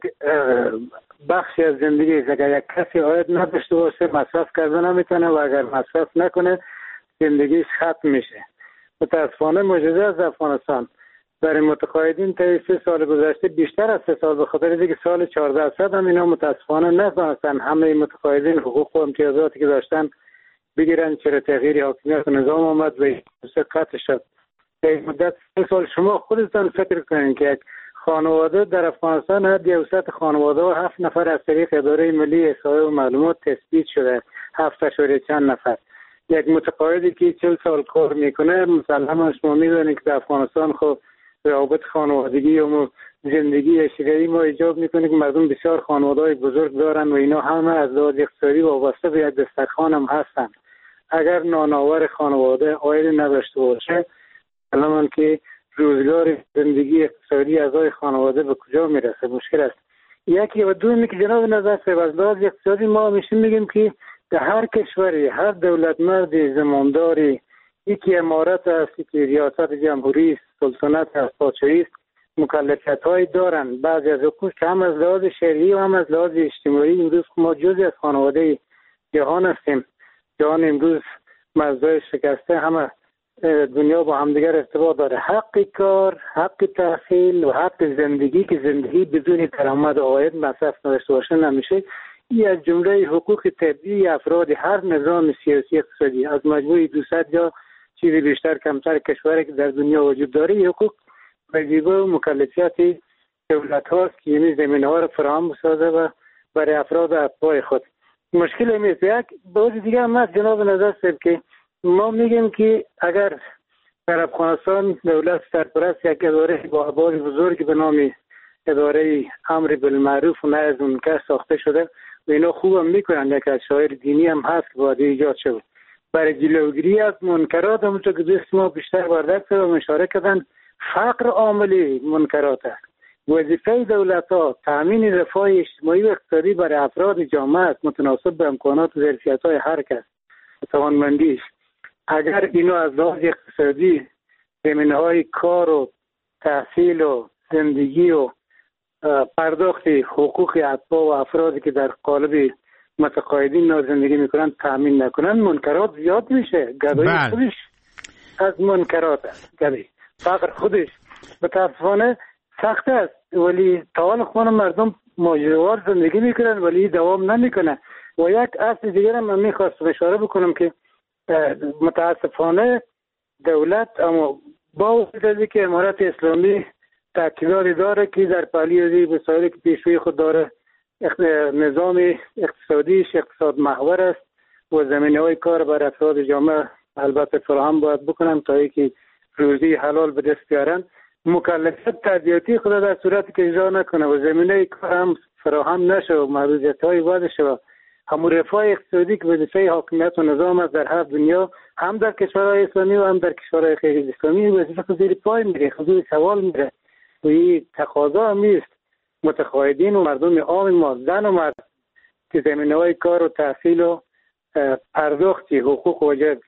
بخشی از زندگی است. اگر یک کسی عاید نداشته باشه مصرف کردن نمیتونه و اگر مصرف نکنه زندگیش ختم میشه. متاسفانه معجزه از افغانستان برای متقاعدین تا 3 سال گذشته، بیشتر از 3 سال، به خاطر دیگه سال 1400 هم اینا متاسفانه نتونستن همه متقاعدین حقوق و امتیازاتی که داشتن بگیرن. چرا تغییر حاکمیت و نظام آمد و قطع شد. در مدت 3 سال شما خودتان فکر کنین که یک خانواده در افغانستان حد اوسط خانواده و 7 نفر از طریق اداره ملی احصایه و معلومات تثبیت شده. 7 چند نفر. یک متقاعدی که 40 سال کار میکنه مسلما شما میدونید که در افغانستان خب روابط خانوادگی و زندگی اجتماعی ما ایجاب میکنه که مردم بسیار خانواده‌های بزرگ دارن و اینا همه از لحاظ اقتصادی وابسته به یک دسترخوان هم هستن. اگر نانآور خانواده عاید نداشته باشه الان که روزگار زندگی اقتصادی اعضای خانواده به کجا میرسه؟ مشکل است. یکی و دومی که جناب نظر صاحب از لحاظ اقتصادی ما همیشه میگیم که در هر کشوری هر دولت مرد زمانداری یکی امارت است، یکی ریاست جمهوری است، سلطنت است، پادشاهی است، مکلفیت‌های دارن. بعضی از حقوق که هم از لحاظ شرعی و هم از لحاظ اجتماعی امروز ما جزئی از خانواده جهان هستیم. جهان امروز مرزهای شکسته، همه دنیا با همدیگر ارتباط داره. حق کار، حق تحصیل و حق زندگی که زندگی بدون درآمد و عاید مصرف نداشته باشه نمیشه. این از جمله حقوق طبیعی افراد هر نظام سیاسی اقتصادی از مجموعه 200 یا چیزی بیشتر کمتر کشوری که در دنیا وجود داره. حقوق وظیفه و مکلفیت دولت هاست که این زمینه ها را فراهم بسازه و برای افراد اتباع خود. مشکل میست. یک باز دیگه هم هست جناب نظر صاحب که ما میگیم که اگر در افغانستان دولت سرپرست یک اداره با ابعاد بزرگی به نام اداره امر بالمعروف و نهی از منکر ساخته شده و اینا خوبم میکنن. یک از شاعر دینی هم هست که باید ایجاد شد برای جلوگیری از منکرات. همونطور که دوست ما بیشتر وردک صاحب اشاره کردن، فقر عامل منکرات است. وظیفه دولت ها تامین رفاه اجتماعی و اقتصادی برای افراد جامعه است متناسب به امکانات و ظرفیت های هر کس توانمندیش. اگر اینو از لحاظ اقتصادی زمینه های کار و تحصیل و زندگی و پرداخت حقوق اتباع و افرادی که در قالب متقاعدین زندگی میکنن تامین نکنن، منکرات زیاد میشه. گدایی خودش از منکرات است. گدایی فقر خودش متاسفانه سخت است، ولی طوال خون مردم ماجراوار زندگی میکنن ولی دوام نمیکنه. و یک اصل دیگر هم من میخواستم اشاره بکنم که متاسفانه دولت اما با وجود که امارت اسلامی تاکیداتی داره که در پالیوزی وسایلی که پیشوی خود داره نظام اقتصادیش اقتصاد محور است و زمینه‌های کار بر افراد جامعه البته فراهم باید بکنن تا اینکه روزی حلال به دست بیارن. مکلفیت تادیاتی خود در صورتی که اجرا نکنه و زمینه کار هم فراهم نشه و محدودیت‌های وارد شه، همون رفاه اقتصادی که وظیفه حاکمیت و نظام است در هر دنیا، هم در کشورهای اسلامی و هم در کشورهای غیر اسلامی، وظیفه خود زیر پای میره، خود سوال میره و این تقاضا هم نیست متقاعدین و مردم عام ما، زن و مرد، که زمینه‌های کار و تحصیل و پرداخت حقوق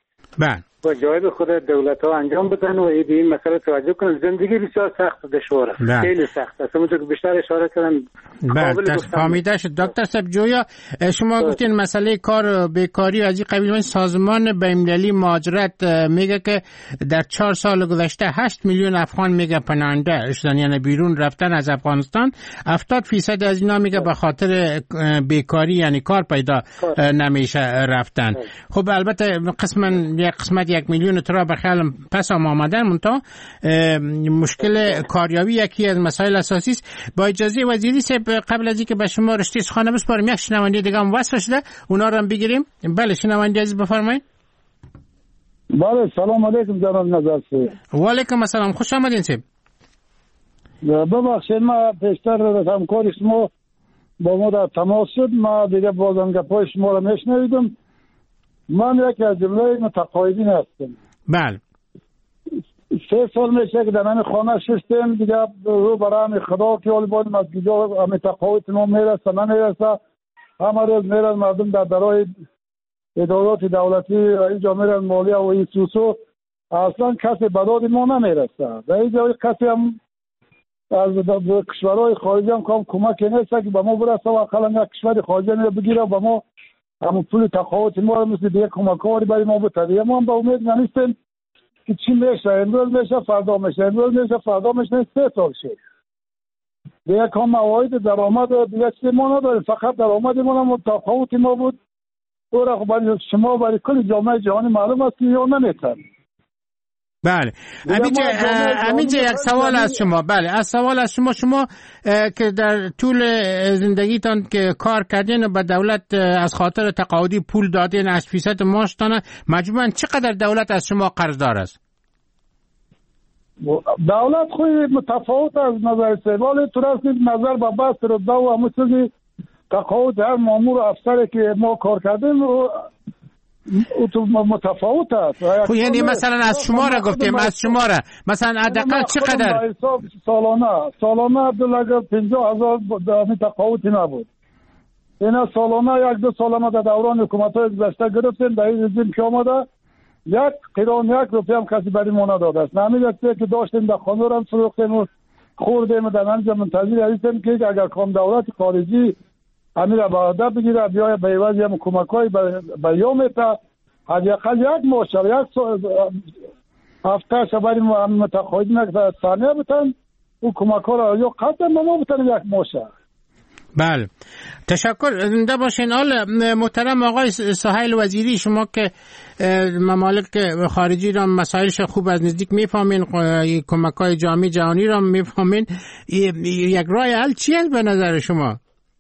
و جایب خود دولت ها انجام بدن و این مسئله توجه کنن. زندگی بسیار سخت و دشوار است، خیلی سخت است. همونطور که بیشتر اشاره کردن فهمیده شد. دکتر صاحب جویا شما گفتین مسئله کار و بیکاری از این قبیل. سازمان بین‌المللی مهاجرت میگه که در 4 سال گذشته 8 میلیون افغان میگه پناهنده شدن، یعنی بیرون رفتن از افغانستان. 70% از اینا میگه به خاطر بیکاری، یعنی کار پیدا نمیشه رفتن. خب البته قسمت 1 میلیون ترا به خیال پس آمدن، منتها مشکل کاریابی یکی از مسائل اساسی است. با اجازه وزیری صاحب قبل از اینکه به شما رشته سخن بسپارم، یک شنونده دیگه هم وصل شده، اونا رو هم بگیریم. بله شنونده عزیز بفرمایید. بله سلام علیکم جناب نظر صاحب. و علیکم السلام، خوش آمدین صاحب. ببخشید ما پیشتر همکار شما با ما در تماس شد، ما دیگه بازم گپای شما رو نشنیدم. من یکی از جمله متقاعدین هستم. بله 3 سال میشه که در من خانه شستیم دیگه، رو برای خدا که حال باید مسجدها متقاعد ما میرسه نمیرسه، همه روز میرن مردم در درای ادارات دولتی اینجا میرن مالیه و این سوسو، اصلا کسی به داد ما نمیرسه و اینجا کسی هم از کشورهای خارجی هم کمک نیست که به ما برسه و اقلا یک کشور خارجی رو بگیره به ما همون پول تقاعد ما رو مثل دیگه کمک‌هایی برای ما بده. ما هم به امید نیستیم که چی میشه، امروز میشه فردا میشه، امروز میشه فردا میشه، 3 سال شد دیگه کام مواعید درآمد دیگه چیزی ما نداریم، فقط درآمد ما هم تقاعد ما بود. او را برای شما برای کل جامعه جهانی معلوم است که یا نمیتن. بله همینجا یک سوال از شما. بله از سوال از شما که در طول زندگیتان که کار کردین و به دولت از خاطر تقاعدی پول دادین 8% معاشتان، مجموعاً چقدر دولت از شما قرضدار است؟ دولت خود متفاوت از نظر سوال تو راست نظر به بحث رتبه و همون چیزی تقاعد هر مامور و افسری که ما کار کردیم تو متفاوت است. خب یعنی مثلا از شما را گفتیم، از شما را مثلا حداقل چقدر سالانه عبدالله 50,000 تقاعدی نبود. اینا سالانه 1-2 سال ما در دوران حکومت‌های گذشته گرفتیم، در این رژیم که آمده 1 قران 1 روپیه هم کسی برای ما نداده است. نمی‌دونید که داشتیم در خانه رو هم فروختیم و خوردیم، در انجام منتظر هستیم که اگر کام دولت خارجی امیر عباده بگیره بیای به عوض هم کمک‌های به یومتا حداقل 1 ماه 1 هفته شبری متقاعدین که ثانیه بتن او کمک‌ها را یا قطعا ما بتن 1 ماه. بله تشکر، زنده باشین. حال محترم آقای سهیل وزیری، شما که ممالک خارجی را مسائلش خوب از نزدیک میفهمین، کمک‌های جامعه جهانی را میفهمین، یک راه حل چیه به نظر شما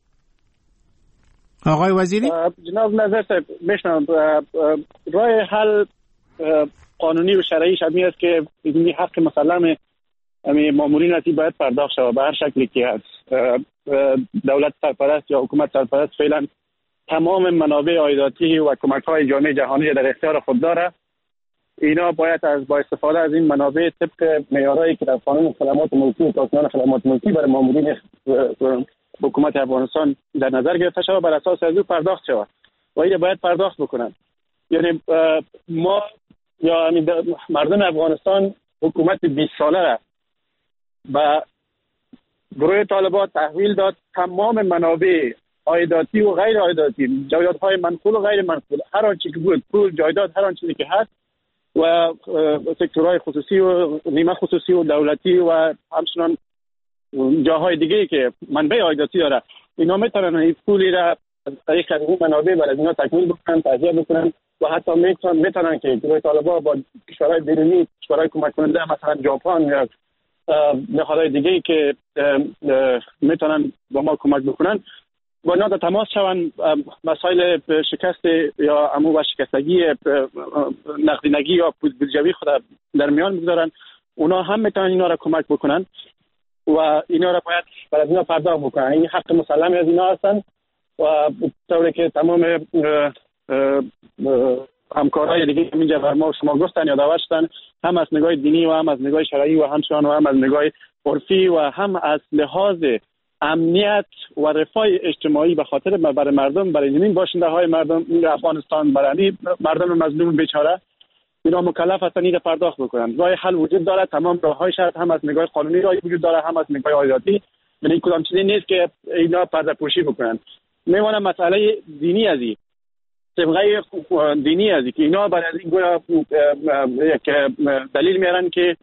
آقای وزیری؟ جناب نظر صاحب بشنم، راه حل قانونی و شرعیش همی است که این حق مسلم مامورین هستی باید پرداخت شود به هر شکلی که هست. دولت سرپرست یا حکومت سرپرست فعلا تمام منابع عایداتی و کمک‌های جامعه جهانی در اختیار خود داره. اینا باید با استفاده از این منابع طبق معیارهایی که در قانون خدمات ملکی و سازمان خدمات ملکی برای مامورین حکومت افغانستان در نظر گرفته شود، بر اساس از او پرداخت شود و این باید پرداخت بکنن. یعنی ما یا مردم افغانستان حکومت 20 ساله را و گروه طالبان تحویل داد، تمام منابع عایداتی و غیر عایداتی، جایدادهای منقول و غیر منقول، هر آنچه که بود، پول جایداد، هر آنچه که هست و سکتورهای خصوصی و نیمه خصوصی و دولتی و همچنان جاهای دیگه که منبع عایداتی داره، اینا میتونن این پولی را از طریق این منابع برای اینا تکمیل بکنن، تجزیه بکنن و حتی میتونن که گروه طالبان با کشورهای بیرونی، کشورهای کمک کننده مثلا ژاپن یا نهادهای دیگه که میتونن با ما کمک بکنن، با اینا در تماس شوند، مسائل شکست یا عمو و شکستگی نقدینگی یا بودجوی خود در میان بگذارن. اونا هم میتونن اینا را کمک بکنن و اینا را باید برای اینا پرداخت بکنن. این حق مسلمی از اینا هستن و طوری که تمام همکارای دیگه اینجا بر ما شما گفتن یا دعوت شدن، هم از نگاه دینی و هم از نگاه شرعی و همچنان و هم از نگاه عرفی و هم از لحاظ امنیت و رفاه اجتماعی به خاطر برای مردم، برای زمین باشنده های مردم افغانستان، برای مردم مظلوم بیچاره، اینا مکلف هستن این پرداخت بکنن. راه حل وجود داره، تمام راه‌های شرط هم از نگاه قانونی راه وجود داره، هم از نگاه عادی. یعنی کدام چیزی نیست که اینا پرده پوشی بکنن. میمونه مسئله دینی ازی، طبقه دینی ازی که اینا برای این گویا یک دلیل میارن که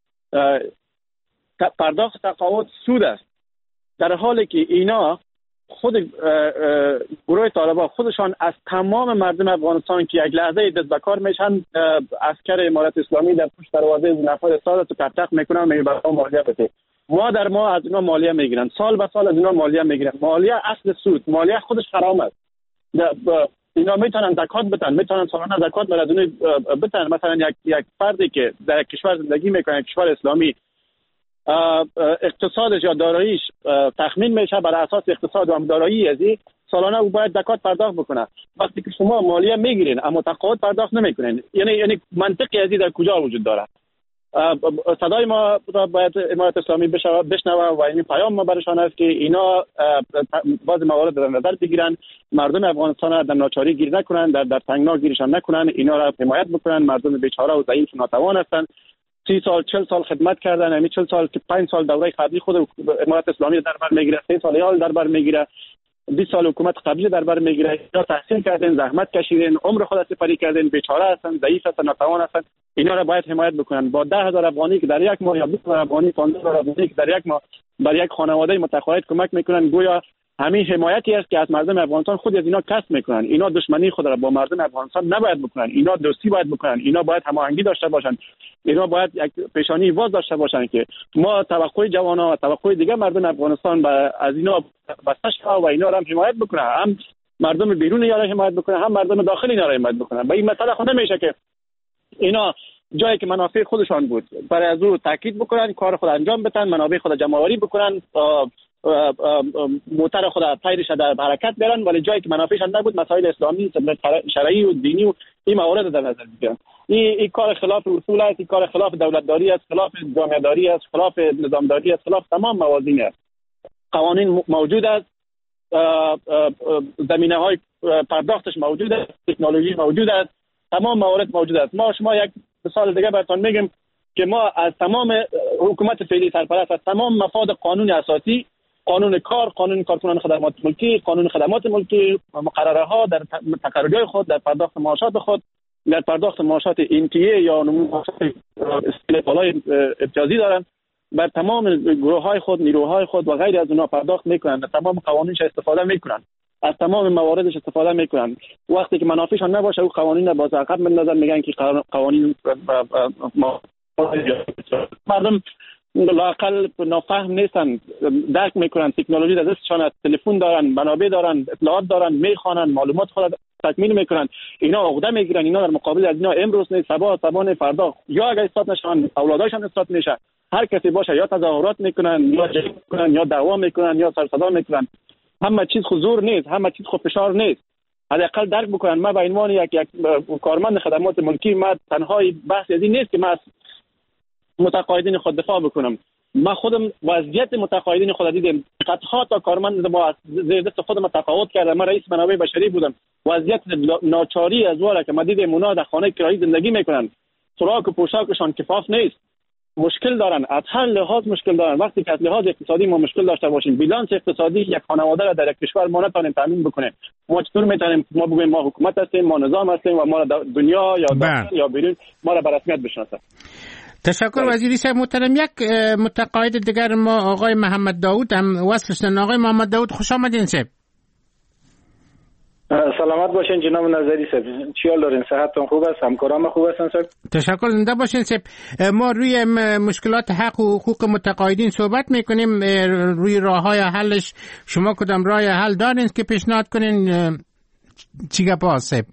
پرداخت تقاعد سود است، در حالی که اینا خود گروه طالبان خودشان از تمام مردم افغانستان که یک لحظه دست به کار میشن، عسکر امارت اسلامی در پشت دروازه نفر سال تو پرتق میکنن، میبرن مالیه بده. ما از اینا مالیه میگیرن، سال به سال از اینا مالیه میگیرن. مالیه اصل سود، مالیه خودش حرام است. اینا میتونن زکات بدن، میتونن سالانه زکات برای بدن. مثلا یک فردی که در یک کشور زندگی میکنه، یک کشور اسلامی، اقتصادش یا داراییش تخمین میشه بر اساس اقتصاد و دارایی ازی، سالانه او باید زکات پرداخت بکنه. وقتی که شما مالیه میگیرین اما تقاعد پرداخت نمیکنین، یعنی منطقی ازی در کجا وجود داره؟ صدای ما را باید امارت اسلامی بشنوه و این پیام ما برشان است که اینا بعض موارد در نظر بگیرن، مردم افغانستان را در ناچاری گیر نکنن، در تنگنا گیرشان نکنن، اینا را حمایت بکنن. مردم بیچاره و ضعیف و ناتوان هستند، 30 سال 40 سال خدمت کردن، همین 40 سال که 5 سال دوره قبلی خود امارت اسلامی در بر میگیره، 3 سال یال در بر میگیره، 20 سال حکومت قبلی در بر میگیره. اینا تحصیل کردن، زحمت کشیدن، عمر خود سپری کردن، بیچاره هستن، ضعیف هستن، ناتوان هستن. اینا را باید حمایت بکنن. با 10,000 افغانی که در یک ماه یا 20,000 افغانی، 15,000 افغانی که در یک ماه بر یک خانواده متقاعد کمک میکنن، گویا همین حمایتی است که از مردم افغانستان خود از اینا کسب میکنن. اینا دشمنی خود را با مردم افغانستان نباید بکنن، اینا دوستی باید بکنن، اینا باید هماهنگی داشته باشن، اینا باید یک پیشانی واضح داشته باشن که ما توقع جوانا و توقع دیگه مردم افغانستان از اینا بسته شده و اینا را هم حمایت بکنه، هم مردم بیرون اینا را حمایت بکنه، هم مردم داخل اینا را حمایت بکنه. به این مسئله خود نمیشه که اینا جایی که منافع خودشان بود برای از او تاکید بکنن، کار خود انجام بدن، منابع خود جمع آوری بکنن، موتر خود پیرش در حرکت بیارن، ولی جایی که منافعشان نبود مسائل اسلامی، شرعی و دینی و این موارد در نظر بگیرن. این کار خلاف اصول است، این کار خلاف دولتداری است، خلاف جامعه‌داری است، خلاف نظامداری است، خلاف تمام موازین است. قوانین موجود است، زمینه‌های پرداختش موجود است، تکنولوژی موجود است، تمام موارد موجود است. شما یک مثال دیگه براتون میگم که ما از تمام حکومت فعلی سرپرست، از تمام مفاد قانون اساسی، قانون کار، قانون کارکنان خدمات ملکی، قانون خدمات ملکی، مقرره ها در تقررهای خود، در پرداخت معاشات خود، در پرداخت معاشات انتیه یا معاشات بالای امتیازی دارن، بر تمام گروه های خود، نیروهای خود و غیر از اونها پرداخت میکنن، تمام قوانینش استفاده میکنن، از تمام مواردش استفاده میکنن. وقتی که منافعشان نباشه او قوانین را باز عقب میندازن، میگن که قوانین مردم لااقل نافهم نیستن، درک میکنن، تکنولوژی در دستشان است، تلفن دارن، منابع دارن، اطلاعات دارن، میخوانن، معلومات خود تکمیل میکنن، اینا عقده میگیرن، اینا در مقابل از اینا امروز نیست صبح فردا یا اگر اثبات نشن اولاداشان اثبات میشه، هر کسی باشه یا تظاهرات میکنن یا جنگ میکنن یا دعوا میکنن یا سر صدا میکنن. همه چیز حضور نیست، همه چیز خود فشار نیست. حداقل درک بکنن. ما به عنوان یک کارمند خدمات ملکی، ما تنهایی بحث از این نیست که ما متقاعدین خود دفاع بکنم. ما خودم وضعیت متقاعدین خود دیدم، صدها تا کارمند ما زیر دست خودم تقاعد کردم. من رئیس منابع بشری بودم. وضعیت ناچاری از واره که ما دیدم اونا در خانه کرایی زندگی میکنن، خوراک و پوشاکشان کفاف نیست، مشکل دارن، از هر لحاظ مشکل دارن. وقتی که از لحاظ اقتصادی ما مشکل داشته باشیم، بیلانس اقتصادی یک خانواده را در یک کشور ما نتونیم تامین بکنیم، ما چطور میتونیم ما بگویم ما حکومت هستیم، ما نظام هستیم و ما را دنیا یا داخل یا بیرون ما را به رسمیت بشناسه؟ تشکر وزیری صاحب محترم. یک متقاعد دیگر ما آقای محمد داود هم وصل شدن. آقای محمد داود خوش آمدین صاحب. سلامت باشین جناب نظری صاحب. چی حال دارین؟ صحتتون خوب است؟ همکارام خوب هستن صاحب؟ تشکر. زنده باشین صاحب. ما روی مشکلات حق و حقوق متقاعدین صحبت میکنیم. روی راههای حلش شما کدام راه حل دارین که پیشنهاد کنین؟ چی گپ است صاحب؟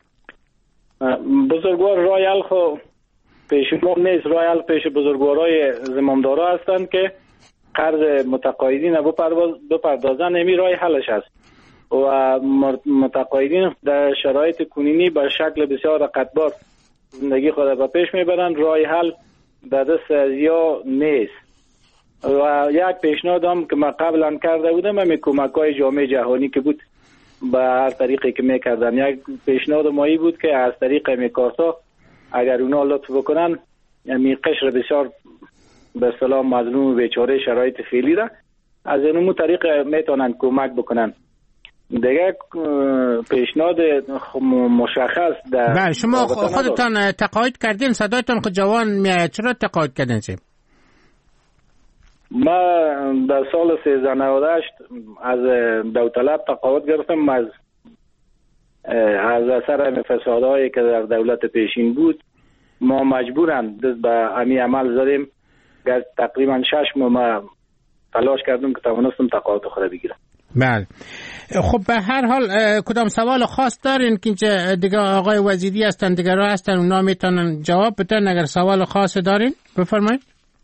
بزرگوار راه حل خو پیش ما نیست. راه حل پیش بزرگوارای زمامدارا هستند که قرض متقاعدین بپردازن. نمی راه حلش است و متقاعدین در شرایط کنونی به شکل بسیار رقتبار زندگی خود به پیش میبرند. راه حل در دست ازیا نیست و یک پیشنهاد هم که من قبلا کرده بودم همین کمک‌های جامعه جهانی که بود به هر طریقی که میکردن. یک پیشنهاد مایی بود که از طریق میکاسا اگر اونا لطف بکنن یعنی قشر بسیار به اصطلاح مظلوم و بیچاره شرایط فعلی را از اینو طریق میتونن کمک بکنن. دیگه پیشنهاد مشخص در بله شما خودتان تقاعد کردین؟ صدایتان خود جوان میاد. چرا تقاعد کردین چه؟ من در سال 1398 از داوطلب تقاعد گرفتم. از اثر فسادهایی که در دولت پیشین بود ما مجبورن دست به امی عمل زدیم. تقریبا 6 ماه تلاش کردم که توانستم تقاعد خود بگیرم. بله خب به هر حال کدام سوال خاص دارین که اینجا دیگه آقای وزیری هستن دیگه راه هستن اونا میتونن جواب بدن؟ اگر سوال خاص دارین بفرمایید.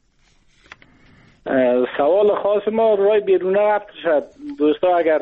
سوال خاص ما رای بیرون رفت شد. دوستا اگر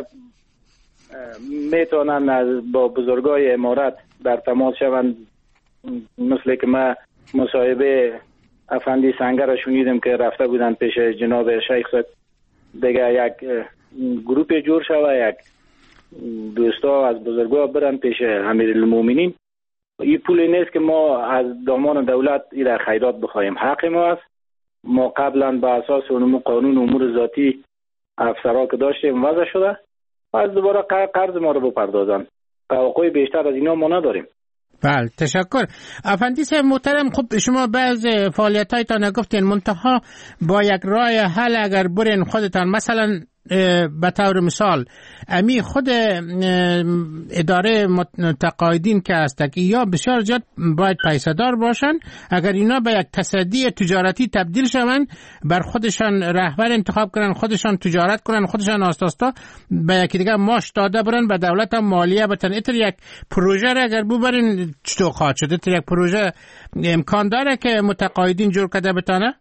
میتونن با بزرگای امارت در تماس شوند، مثل که ما مصاحبه افندی سنگر را شنیدم که رفته بودن پیش جناب شیخ صاحب، دیگه یک گروپ جور شوه، یک دوستا از بزرگا برن پیش امیرالمومنین. این پولی نیست که ما از دامان دولت این خیرات بخوایم، حق ما است. ما قبلا به اساس اون قانون امور ذاتی افسرها که داشتیم وضع شده و از دوباره قرض ما رو بپردازن. توقع بیشتر از اینا ما نداریم. بله تشکر. افندی صاحب محترم، خب شما بعض فعالیت‌هایتان گفتین، منتها با یک راه حل اگر برین خودتان، مثلا به طور مثال امی خود اداره متقاعدین که هست که یا بسیار زیاد باید پیسه دار باشن، اگر اینا به یک تصدی تجارتی تبدیل شوند، بر خودشان رهبر انتخاب کنن، خودشان تجارت کنن، خودشان آستاستا به یکی دیگه ماش داده برن، به دولت هم مالیه بتن. اتر یک پروژه را اگر ببرین چطور خواهد شد؟ اتر یک پروژه امکان داره که متقاعدین جور کده بتانه؟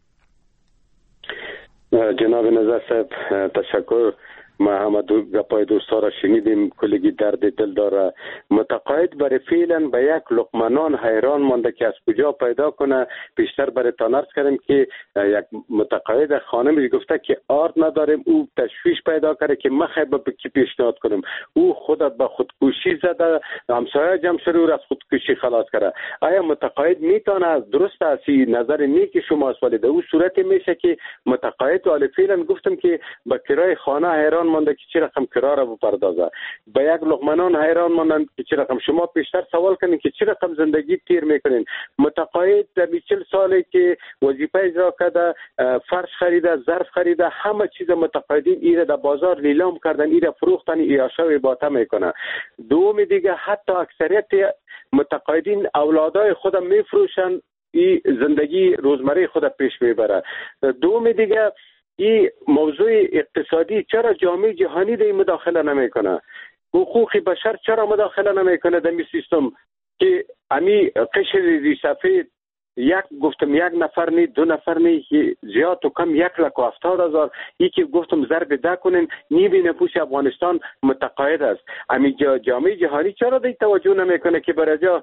جناب نظر صاحب تشکر. ما همه گپای دوستا را شنیدیم، کلگی درد دل داره. متقاعد برای فعلا به یک لقمه نان حیران مانده که از کجا پیدا کنه. بیشتر برای تانرس کردیم که یک متقاعد خانمی گفته که آرد نداریم، او تشویش پیدا کرده که مخی به کی پیشنهاد کنیم. او خودت به خودکشی زده، همسایه جمع شده او را از خودکشی خلاص کرده. آیا متقاعد میتونه درست است نظر نیکی شما است؟ ولی در او صورت میشه که متقاعد ولی فعلا گفتم که به کرای خانه حیران مانده که چه رقم کرا را بپردازه، به یک لقمه نان حیران ماندن که چه رقم. شما پیشتر سوال کنین که چه رقم زندگی تیر میکنین. متقاعد در 40 ساله که وظیفه اجرا کرده، فرش خریده، ظرف خریده، همه چیز متقاعدین ایره در بازار لیلام کردن، ایره فروختن، ایاشا باطه میکنه. دوم دیگه حتی اکثریت متقاعدین اولادای خود میفروشن، این زندگی روزمره خود پیش میبره. دوم دیگه این موضوع اقتصادی، چرا جامعه جهانی در این مداخله نمیکنه؟ حقوق بشر چرا مداخله نمیکنه در این سیستم که امی قشر ری سفید یک گفتم یک نفر نی، 2 نفر نی، زیاد و کم 1,70,000 یکی گفتم ضرب ده کنین نیمی نفوس افغانستان متقاعد است. امی جامعه جهانی چرا دی توجه نمیکنه که برای جا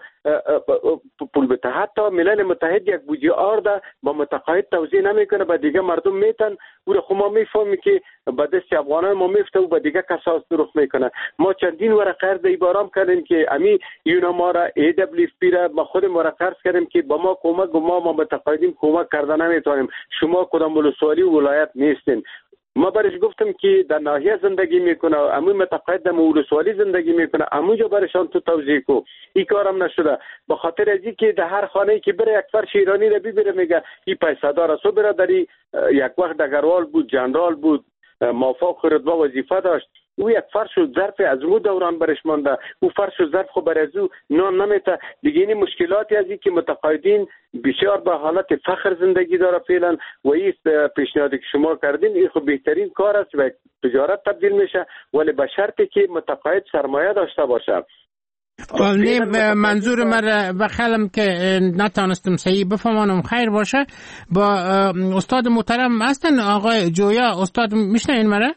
پول بده؟ حتی ملل متحد یک بودجه آرده با متقاعد توزیع نمیکنه، با دیگه مردم میتن او رو. خب ما میفهمی که با دست افغانان ما میفته و با دیگه کساس درخت میکنه. ما چندین ورق قرض ایبارام کردیم که امی یونا ما را AWFP را با خود ما را قرض کردیم که با ما کمک ما متقاعدین کمک کردن نمیتونیم. شما کدام ولسوالی و ولایت نیستین. ما برش گفتم که در ناحیه زندگی میکنه، امون متقاعد در ولسوالی زندگی میکنه، امونجا برشان تو توضیح کو. این کارم نشده. به خاطر ازی که در هر خانه که بره یک فرش ایرانی را ببره میگه این پیسه دار است. برادری یک وقت دگروال بود، جنرال بود، مافوق رتبه وظیفه داشت، او یک فرش و ظرف از او دوران برش مانده، او فرش و ظرف خو بر از او نام نمیته دیگه. این مشکلاتی از این که متقاعدین بسیار به حالت فخر زندگی داره فعلا و این پیشنهادی که شما کردین این خو بهترین کار است و تجارت تبدیل میشه، ولی به شرطی که متقاعد سرمایه داشته باشه. منظور من بخلم که نتانستم صحیح بفهمانم خیر باشه. با استاد محترم هستن آقای جویا. استاد میشنین مرا؟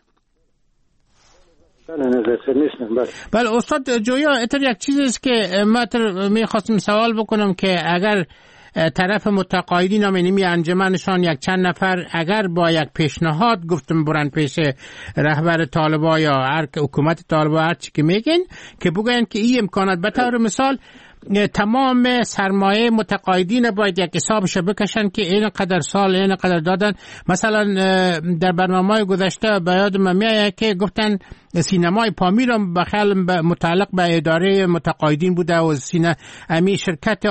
بله استاد جویا، اتر یک چیزی است که من میخواستم سوال بکنم که اگر طرف متقاعدین نمی انجمنشان یک چند نفر اگر با یک پیشنهاد گفتم برن پیش رهبر طالبا یا هر حکومت طالبا هر چی که میگن که بگن که این امکانات به طور مثال تمام سرمایه متقاعدین باید یک حسابش بکشن که این قدر سال این قدر دادن. مثلا در برنامه گذشته به یاد من میاد که گفتن سینمای پامیر بخل متعلق به اداره متقاعدین بوده و امی شرکت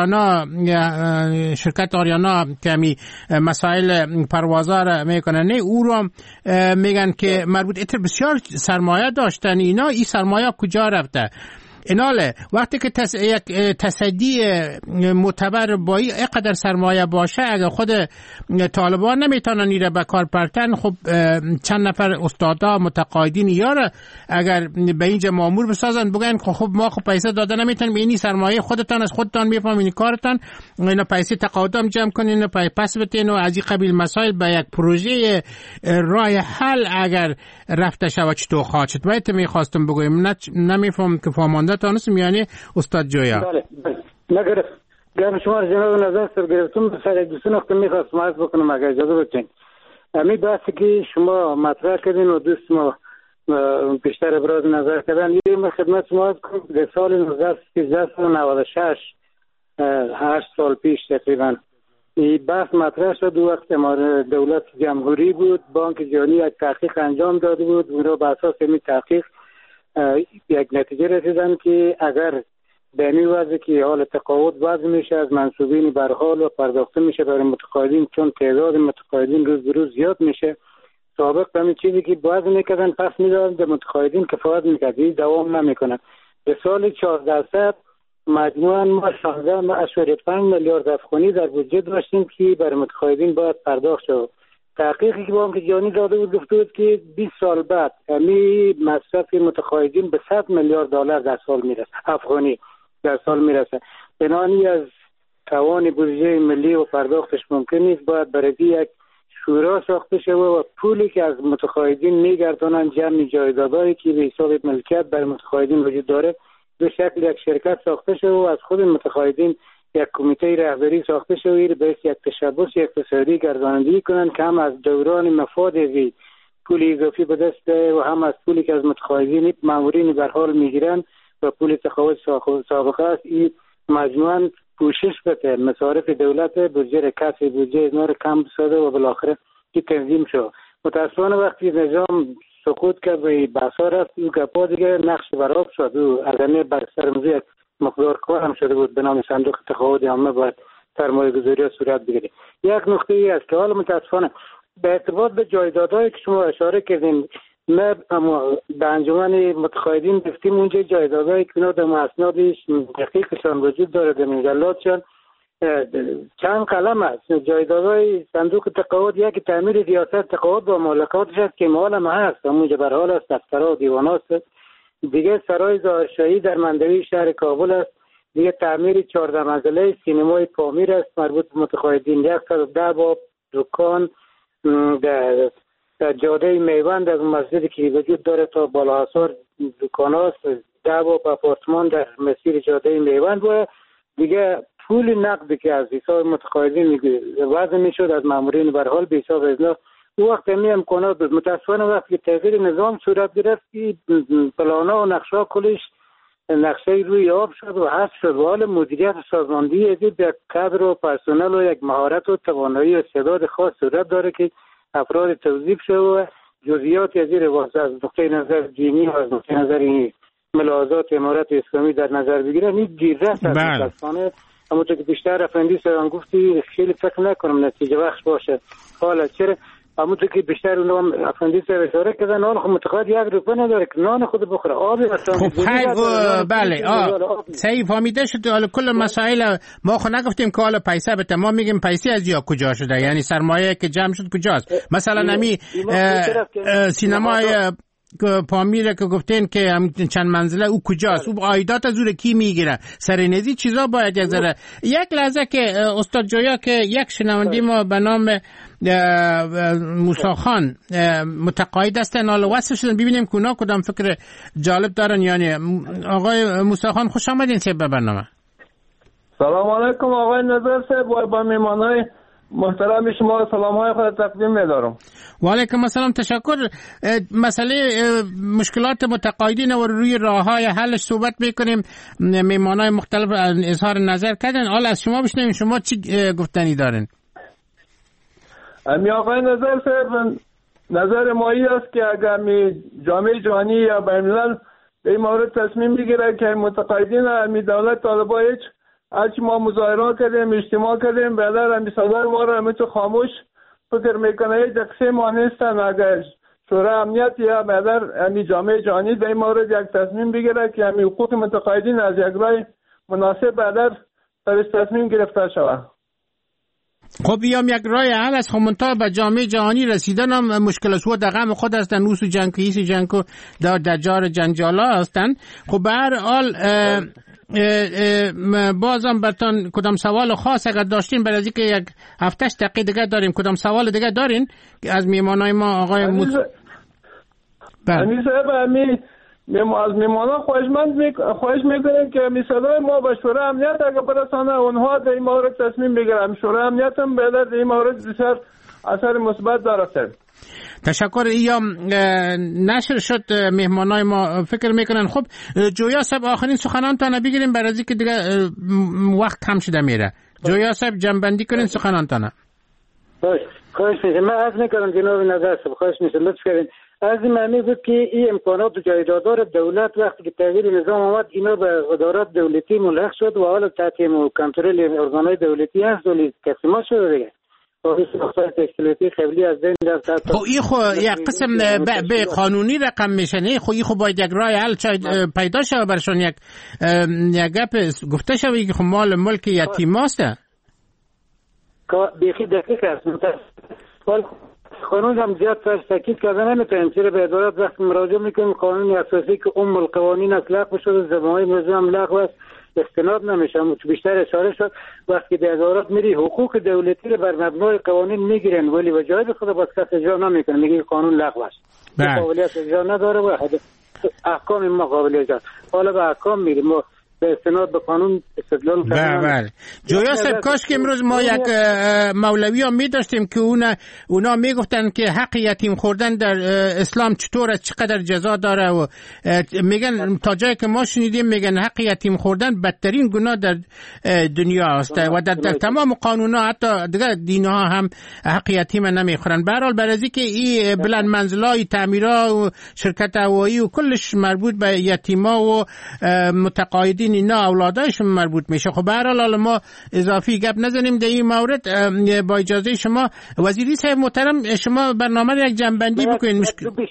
آریانا که امی مسائل پروازار میکنن او رو میگن که مربوط اتر بسیار سرمایه داشتن. اینا این سرمایه کجا رفته؟ ایناله وقتی که یک تصدی معتبر با اینقدر سرمایه باشه اگر خود طالبان نمیتونن ایره به کار پرتن، خب چند نفر استادا متقاعدین یاره اگر به اینجا مامور بسازن بگن خب ما خب پیسه داده نمیتونیم، اینی سرمایه خودتان از خودتان میفهمین کارتان، اینا پیسه تقاعدم جمع کنین و پس بتین و از این قبیل مسائل به یک پروژه راه حل اگر رفته شود چطور خواهد. باید میخواستم بگویم نمیفهم که فهمانده تانستم یعنی استاد جویا. بله نگرفت گرم شما رو جناب نظر سر گرفتم. بسیار دوست نقطه میخواستم عرض بکنم اگر اجازه بدین. امی بحثی که شما مطرح کردین و دوست ما بیشتر ابراز نظر کردن یه خدمت شما عرض کنم. در سال 1996 8 سال پیش تقریبا این بحث مطرح شد. دو وقت دولت جمهوری بود، بانک جهانی یک تحقیق انجام داده بود و رو بر اساس این تحقیق یک نتیجه رسیدن که اگر به این وضع که حال تقاعد وضع میشه از منصوبین برحال و پرداخته میشه برای متقاعدین، چون تعداد متقاعدین روز به روز زیاد میشه. سابق به همین چیزی که وضع میکردن پس میدادن به متقاعدین کفایت میکرد، این دوام نمیکنه. به سال 1400 مجموعاً ما 16.5 میلیارد افغانی در بودجه داشتیم که برای متقاعدین باید پرداخت شد. تحقیقی که بانک جهانی داده بود گفته بود که 20 سال بعد همین مصرف متقاعدین به 100 میلیارد دلار در سال میرسه، افغانی در سال میرسه. بنابراین از توان بودجه ملی و پرداختش ممکن نیست، باید برای یک شورا ساخته شده و پولی که از متقاعدین میگردونن جمع جایدادهایی که به حساب ملکیت برای متقاعدین وجود داره به شکل یک شرکت ساخته شده و از خود متقاعدین یک کمیته رهبری ساخته شده به یک تشبث اقتصادی گردانندگی کنن که هم از دوران مفاد وی پول اضافی به دست و هم از پولی که از متقاعدین مامورین به حال میگیرن و پول تقاعد سابقه است. این مجموعاً پوشش بده مصارف دولت بودجه کسب بودجه اینا رو کم بسازه و بالاخره که تنظیم شد. متاسفانه وقتی نظام سقوط کرد و بحثا رفت این گپا دیگه نقش برآب شد و ارزنه بر سرمزی مقدار کار هم شده بود به نام صندوق تقاعد عامه باید سرمایه گذاری صورت بگیره. یک نکته ای است که حالا متاسفانه به ارتباط به جایدادهایی که شما اشاره کردین ما به انجمن متقاعدین گفتیم اونجا جایدادهایی که اینا در اسناد دقیقشان وجود داره در مجلاتشان چند قلم است. جایدادهای صندوق تقاعد یکی تعمیر ریاست تقاعد با مالکاتش است که مال ما هست اونجا به حال است، دفترها و دیوانات است. دیگه سرای ظاهرشاهی در مندوی شهر کابل است. دیگه تعمیر 14 منزله سینمای پامیر است مربوط به متقاعدین. 110 باب دکان در جاده میوند از مسجدی که وجود داره تا بالا حصار دکان است. 10 باب آپارتمان در مسیر جاده میوند و دیگه پول نقدی که از حساب متقاعدین وضع میشد از مامورین به حال به حساب ازنا او وقت می امکانات بود. متاسفانه وقتی تغییر نظام صورت گرفت پلانا و نقشه کلش نقشه روی آب شد و حذف شد و حال مدیریت سازماندهی از یک کادر و پرسنل و یک مهارت و توانایی و استعداد خاص صورت داره که افراد توظیف شد و جزئیات از این از نقطه نظر دینی و از نقطه نظر ملاحظات امارت اسلامی در نظر بگیرن این دیررس است. متاسفانه همونطور که بیشتر افندی سران گفتی خیلی فکر نکنم نتیجه بخش باشه. حالا چرا اما تو که بیشتر اونم افندی سر اشاره کردن نان خود متقاعد 1 روپیه نداره که نان خود بخوره آبی مثلا. خب بله صحیح فهمیده شد. حالا کل مسائل ما خود نگفتیم که حالا پیسه به تمام میگیم پیسه از یا کجا شده، یعنی سرمایه که جمع شد کجاست. مثلا نمی سینمای پامیر که گفتین که چند منزله او کجاست، او عایدات از او کی میگیره، سرنزی چیزا باید یک ذره. یک لحظه که استاد جویا که یک شنونده ما به نام موسی خان متقاعد هستن، حالا وصف شدن ببینیم که اونا کدام فکر جالب دارن. یعنی آقای موسی خان خوش آمدین به برنامه. سلام علیکم آقای نظر صاحب و با میمانای محترم شما سلام های خود تقدیم می‌دارم. و علیکم السلام، تشکر. مسئله مشکلات متقاعدین و روی راه‌های حلش صحبت می‌کنیم. میمانای مختلف اظهار نظر کردن، حالا از شما بشنویم شما چی گفتنی دارین؟ امی آقای نظر صاحب نظر مایی است که اگر جامعه جهانی یا بین‌الملل به این مورد تصمیم بگیره که متقاعدین امی دولت طالبا هیچ هرچی ما مظاهره کردیم اجتماع کردیم بعدر امی صدای ما را همیتو خاموش فکر میکنه هیچ دقیقه ما نیستن. اگر شورای امنیت یا بعدر امی جامعه جهانی به این مورد یک تصمیم بگیره که امی حقوق متقاعدین از یک راه مناسب بعدر برش تصمیم گرفته شود. خب بیام یک راه حل از خمونتا به جامعه جهانی رسیدن هم مشکل است و دغم خود هستن نوس و جنگیس جنگو در جار جنجالا هستن. خب به هر حال بازم براتون کدام سوال خاص اگر داشتین برای اینکه یک 7 دقیقه دیگه داریم، کدام سوال دیگه دارین از میمانای ما آقای امی صاحب از میمانا خواهش میکنیم که صدای ما به شورای امنیت اگر برسانه اونها در این مورد تصمیم بگیرن. شورای امنیت هم به در این مورد بسیار اثر مثبت داره. تشکر. یا نشر شد مهمانای ما فکر میکنن. خب جویا صاحب آخرین سخنانتان بگیریم برای اینکه دیگه وقت کم شده میره. جویا صاحب جنبندی کنین سخنانتان. خواهش میشه. من عرض میکنم جناب نظر صاحب، خواهش میشه لطف کنین. از این معنی بود که این امکانات و جایدادار دولت وقتی که تغییر نظام آمد اینا به ادارات دولتی ملحق شد و حالا تحت کنترل ارگانهای دولتی هست ولی تقسیمات شده دیگه. خب این خو یک قسم به قانونی رقم میشه نه؟ خب این خو باید یک راه حل پیدا شود برشان. یک گپ گفته شود که خب مال ملک یتیماست. بیخی دقیق است. قانون هم زیاد تاکید کردن نمیتونیم. چرا به ادارات وقتی مراجعه میکنیم قانون اساسی که القوانین از لغو شده، زبانهای نظام لغو است، استناد نمیشه. بیشتر اشاره شد وقتی به ادارات میری حقوق دولتی رو بر مبنای قوانین میگیرن ولی به جای خود باز کس اجرا نمیکنه، میگه قانون لغو است، قابلیت اجرا نداره و احکام ما قابل اجرا. حالا به احکام میریم ما به استناد به قانون استدلال کردن. بله جویا صاحب کاش که امروز ما یک مولوی هم می داشتیم که اونا می گفتن که حق یتیم خوردن در اسلام چطور است، چقدر جزا داره و میگن تا جایی که ما شنیدیم میگن حق یتیم خوردن بدترین گناه در دنیا است و در تمام قانونا حتی دیگه دینها هم حق یتیم نمیخورن. به هر حال برای اینکه این بلند منزلای تعمیرات و شرکت هوایی و کلش مربوط به یتیما و متقاعدین اینا اولادایشون مربوط میشه. خب به هر حال ما اضافی گپ نزنیم در این مورد. با اجازه شما وزیری صاحب محترم شما برنامه رو یک جنبندی بکنید.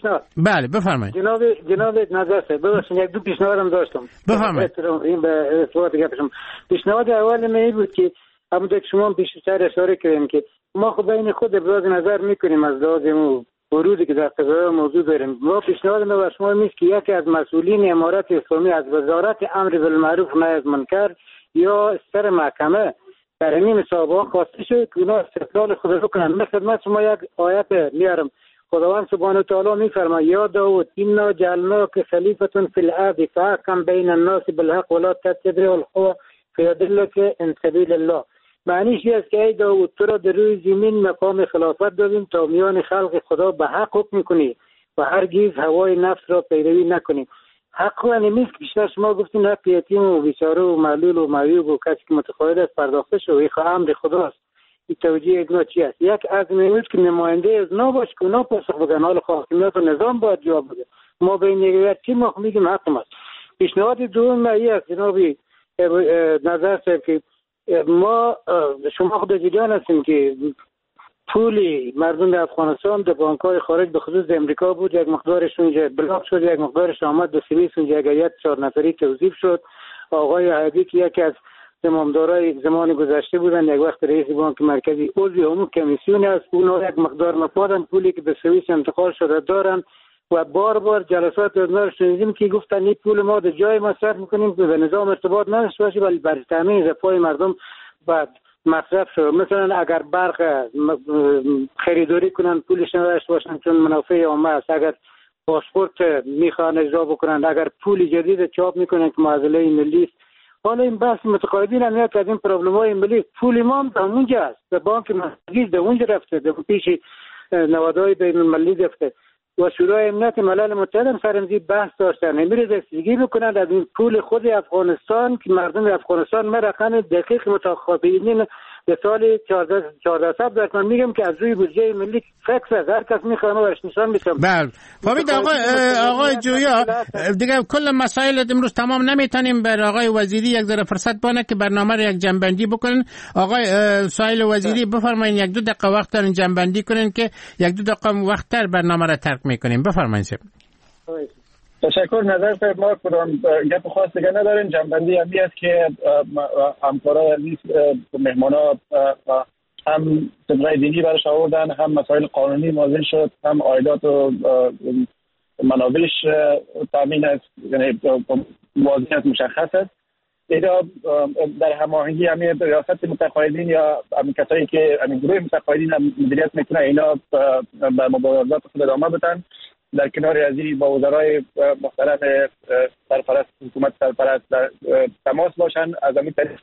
بله بفرمایید. جناب نظر صاحب ببخشید یک دو پیشنهادم داشتم. بفرمایید. این به صورت گپشم. پیشنهاد اول من بود که همونطور که شما بیشتر اشاره کردین که ما خب بین خود ابراز نظر میکنیم از لحاظ ورودی که در قضایا موضوع داریم. ما پیشنهاد ما به شما میست که یکی از مسئولین امارت اسلامی از وزارت امر بالمعروف و نهی از منکر یا سر محکمه در این مسابقه خواسته شد که اونا استقلال خود رو کنن. من خدمت شما یک آیت میارم. خداوند سبحانه و تعالی میفرماید یا داود انا جعلناک خلیفة فی الارض فاحکم بین الناس بالحق ولا تتبع الهوى فیضلک عن سبیل الله. معنیش است که ای داود تو را در روی زمین مقام خلافت دادیم تا میان خلق خدا به حق حکم کنی و هرگز هوای نفس را پیروی نکنی. حق و نیست که بیشتر شما گفتین حق یتیم و بیچاره و معلول و معیوب و کسی که متقاعد است پرداخته شد. این امر خداست. این توجیه اینا چی است؟ یک از میگوید که نماینده از نباش که اونا پاسخ بدن. حال حاکمیت و نظام باید جواب بده. ما به این نگاه چی ما میگیم حق است. پیشنهاد دوم مایی است جناب نظر صاحب که ما شما خود جریان هستیم که پول مردم افغانستان در بانک‌های خارج به خصوص امریکا بود. یک مقدارش اونجا بلاک شد، یک مقدارش آمد به سوئیس، اونجا یک هیئت 4 نفری توظیف شد. آقای حبیبی که یکی از زمامدارای زمان گذشته بودن، یک وقت رئیس بانک مرکزی، عضو عموم کمیسیون است. اونا یک مقدار مفادن پولی که به سوئیس انتقال شده دارن و بار جلسات اونها شنیدیم که گفتن این پول ما در جای مصرف میکنیم که به نظام ارتباط نداشته باشه ولی برای تامین رفاه مردم بعد مصرف شد. مثلا اگر برق خریداری کنن پولش نداشته باشن چون منافع عامه است، اگر پاسپورت میخوان اجرا بکنن، اگر پول جدید چاپ میکنن که معادله ملی است. حالا این بحث متقاعدین هم یک از این پروبلم‌های ملی، پول ما هم اونجا است، به بانک مرکزی در اونجا رفته، در پیش نوادهای بین‌المللی رفته و شورای امنیت ملل متحد هم سر بحث داشتن. امروز رسیدگی میکنند از این پول خود افغانستان که مردم افغانستان ما رقم دقیق متخابرین به سال 1400 درکن میگم که از روی بودجه ملی فکس است، هر کس میخواد برش نشان میدم. بله فهمید آقای جویا دیگه کل مسائل امروز تمام نمیتونیم. بر آقای وزیری یک ذره فرصت بانه که برنامه رو یک جنبندی بکنن. آقای سایل وزیری بفرمایید یک دو دقیقه وقت دارین جنبندی کنین که یک دو دقیقه وقتتر برنامه رو ترک میکنیم. بفرمایید. تشکر. نظر صاحب ما کدام گپ خاص دیگه نداریم. جنبندی همی است که همکارا عزیز مهمانا هم طبقه دینی برش آوردن، هم مسائل قانونی موضوع شد، هم عایدات و منابعش تامین است، یعنی موضوعیت مشخص است. اینا در هماهنگی همین ریاست متقاعدین یا همین کسایی که همین گروه متقاعدین هم مدیریت میکنه اینا به مبارزات خود ادامه بدن. در کنار از این با وزرای محترم سرپرست حکومت سرپرست در تماس باشن، از همین طریق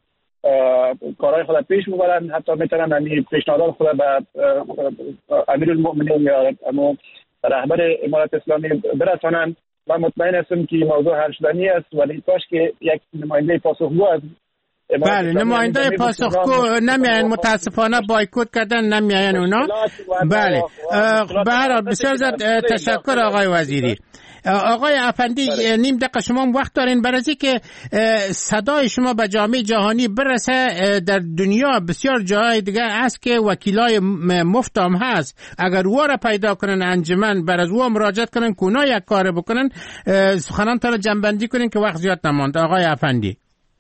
کارهای خود پیش ببرن. حتی میتونن همین پیشنهادات خود به امیرالمؤمنین یا رهبر امارت اسلامی برسانن. من مطمئن هستم که موضوع حل شدنی است ولی کاش که یک نماینده پاسخگو از بله نماینده پاسخگو نمیاین، متاسفانه بایکوت کردن نمیاین اونا. بله برحال بسیار زیاد تشکر آقای وزیری. آقای افندی نیم دقیقه شما وقت دارین برای اینکه صدای شما به جامعه جهانی برسه. در دنیا بسیار جای دیگه است که وکیلای مفتم هست، اگر او را پیدا کنن انجمن بر از او مراجعت کنن که اونا یک کار بکنن. سخنان تا جنبندی کنین که وقت زیاد نماند. آقای افندی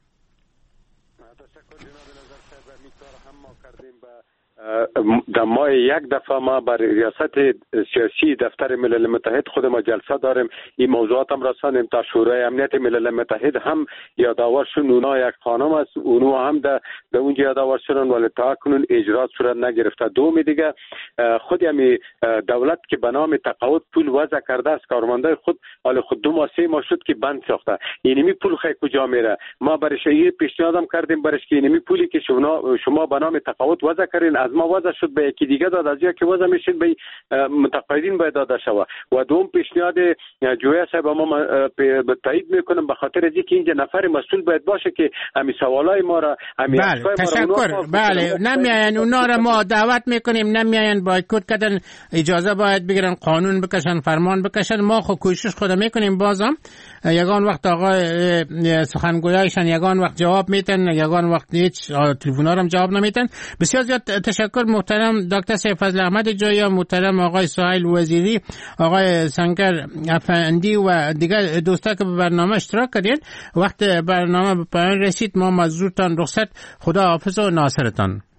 در ماه یک دفعه ما بر ریاست سیاسی دفتر ملل متحد خود ما جلسه داریم. این موضوعات هم رسانیم تا شورای امنیت ملل متحد هم یادآور شدن. اونا یک خانم است، اونا هم در اونجا یادآور شدن ولی تا کنون اجرات صورت نگرفته. دوم دیگه خود همین دولت که به نام تقاعد پول وضع کرده است، کارمندای خود حال خود 2 ماه 3 ماه شد که بند ساخته. اینمی پول خیلی کجا میره؟ ما برش این پیشنهادم کردیم برش که اینمی پولی که شما به نام تقاعد وضع کردین از ما وضع شد به یکی دیگه داد، از یا که وضع میشین به متقاعدین باید داده شود. و دوم پیشنهاد جویا صاحب ما به تایید میکنم به خاطر از اینکه اینجا نفر مسئول باید باشه که همین سوالای ما را بله تشکر. بله نمیاین اونا را ما دعوت میکنیم، نمیاین بایکوت کردن، اجازه باید بگیرن، قانون بکشن، فرمان بکشن. ما خود کوشش خود میکنیم. بازم یگان وقت آقای سخنگویایشان یگان وقت جواب میتن، یگان وقت هیچ تلفن‌ها هم جواب نمیتن. بسیار زیاد تشکر محترم دکتر سیفضل احمد جویا، محترم آقای سهیل وزیری، آقای سنگر افندی و دیگر دوستا که به برنامه اشتراک کردین. وقت برنامه به پایان رسید، ما مزدورتان رخصت. خدا حافظ و ناصرتان.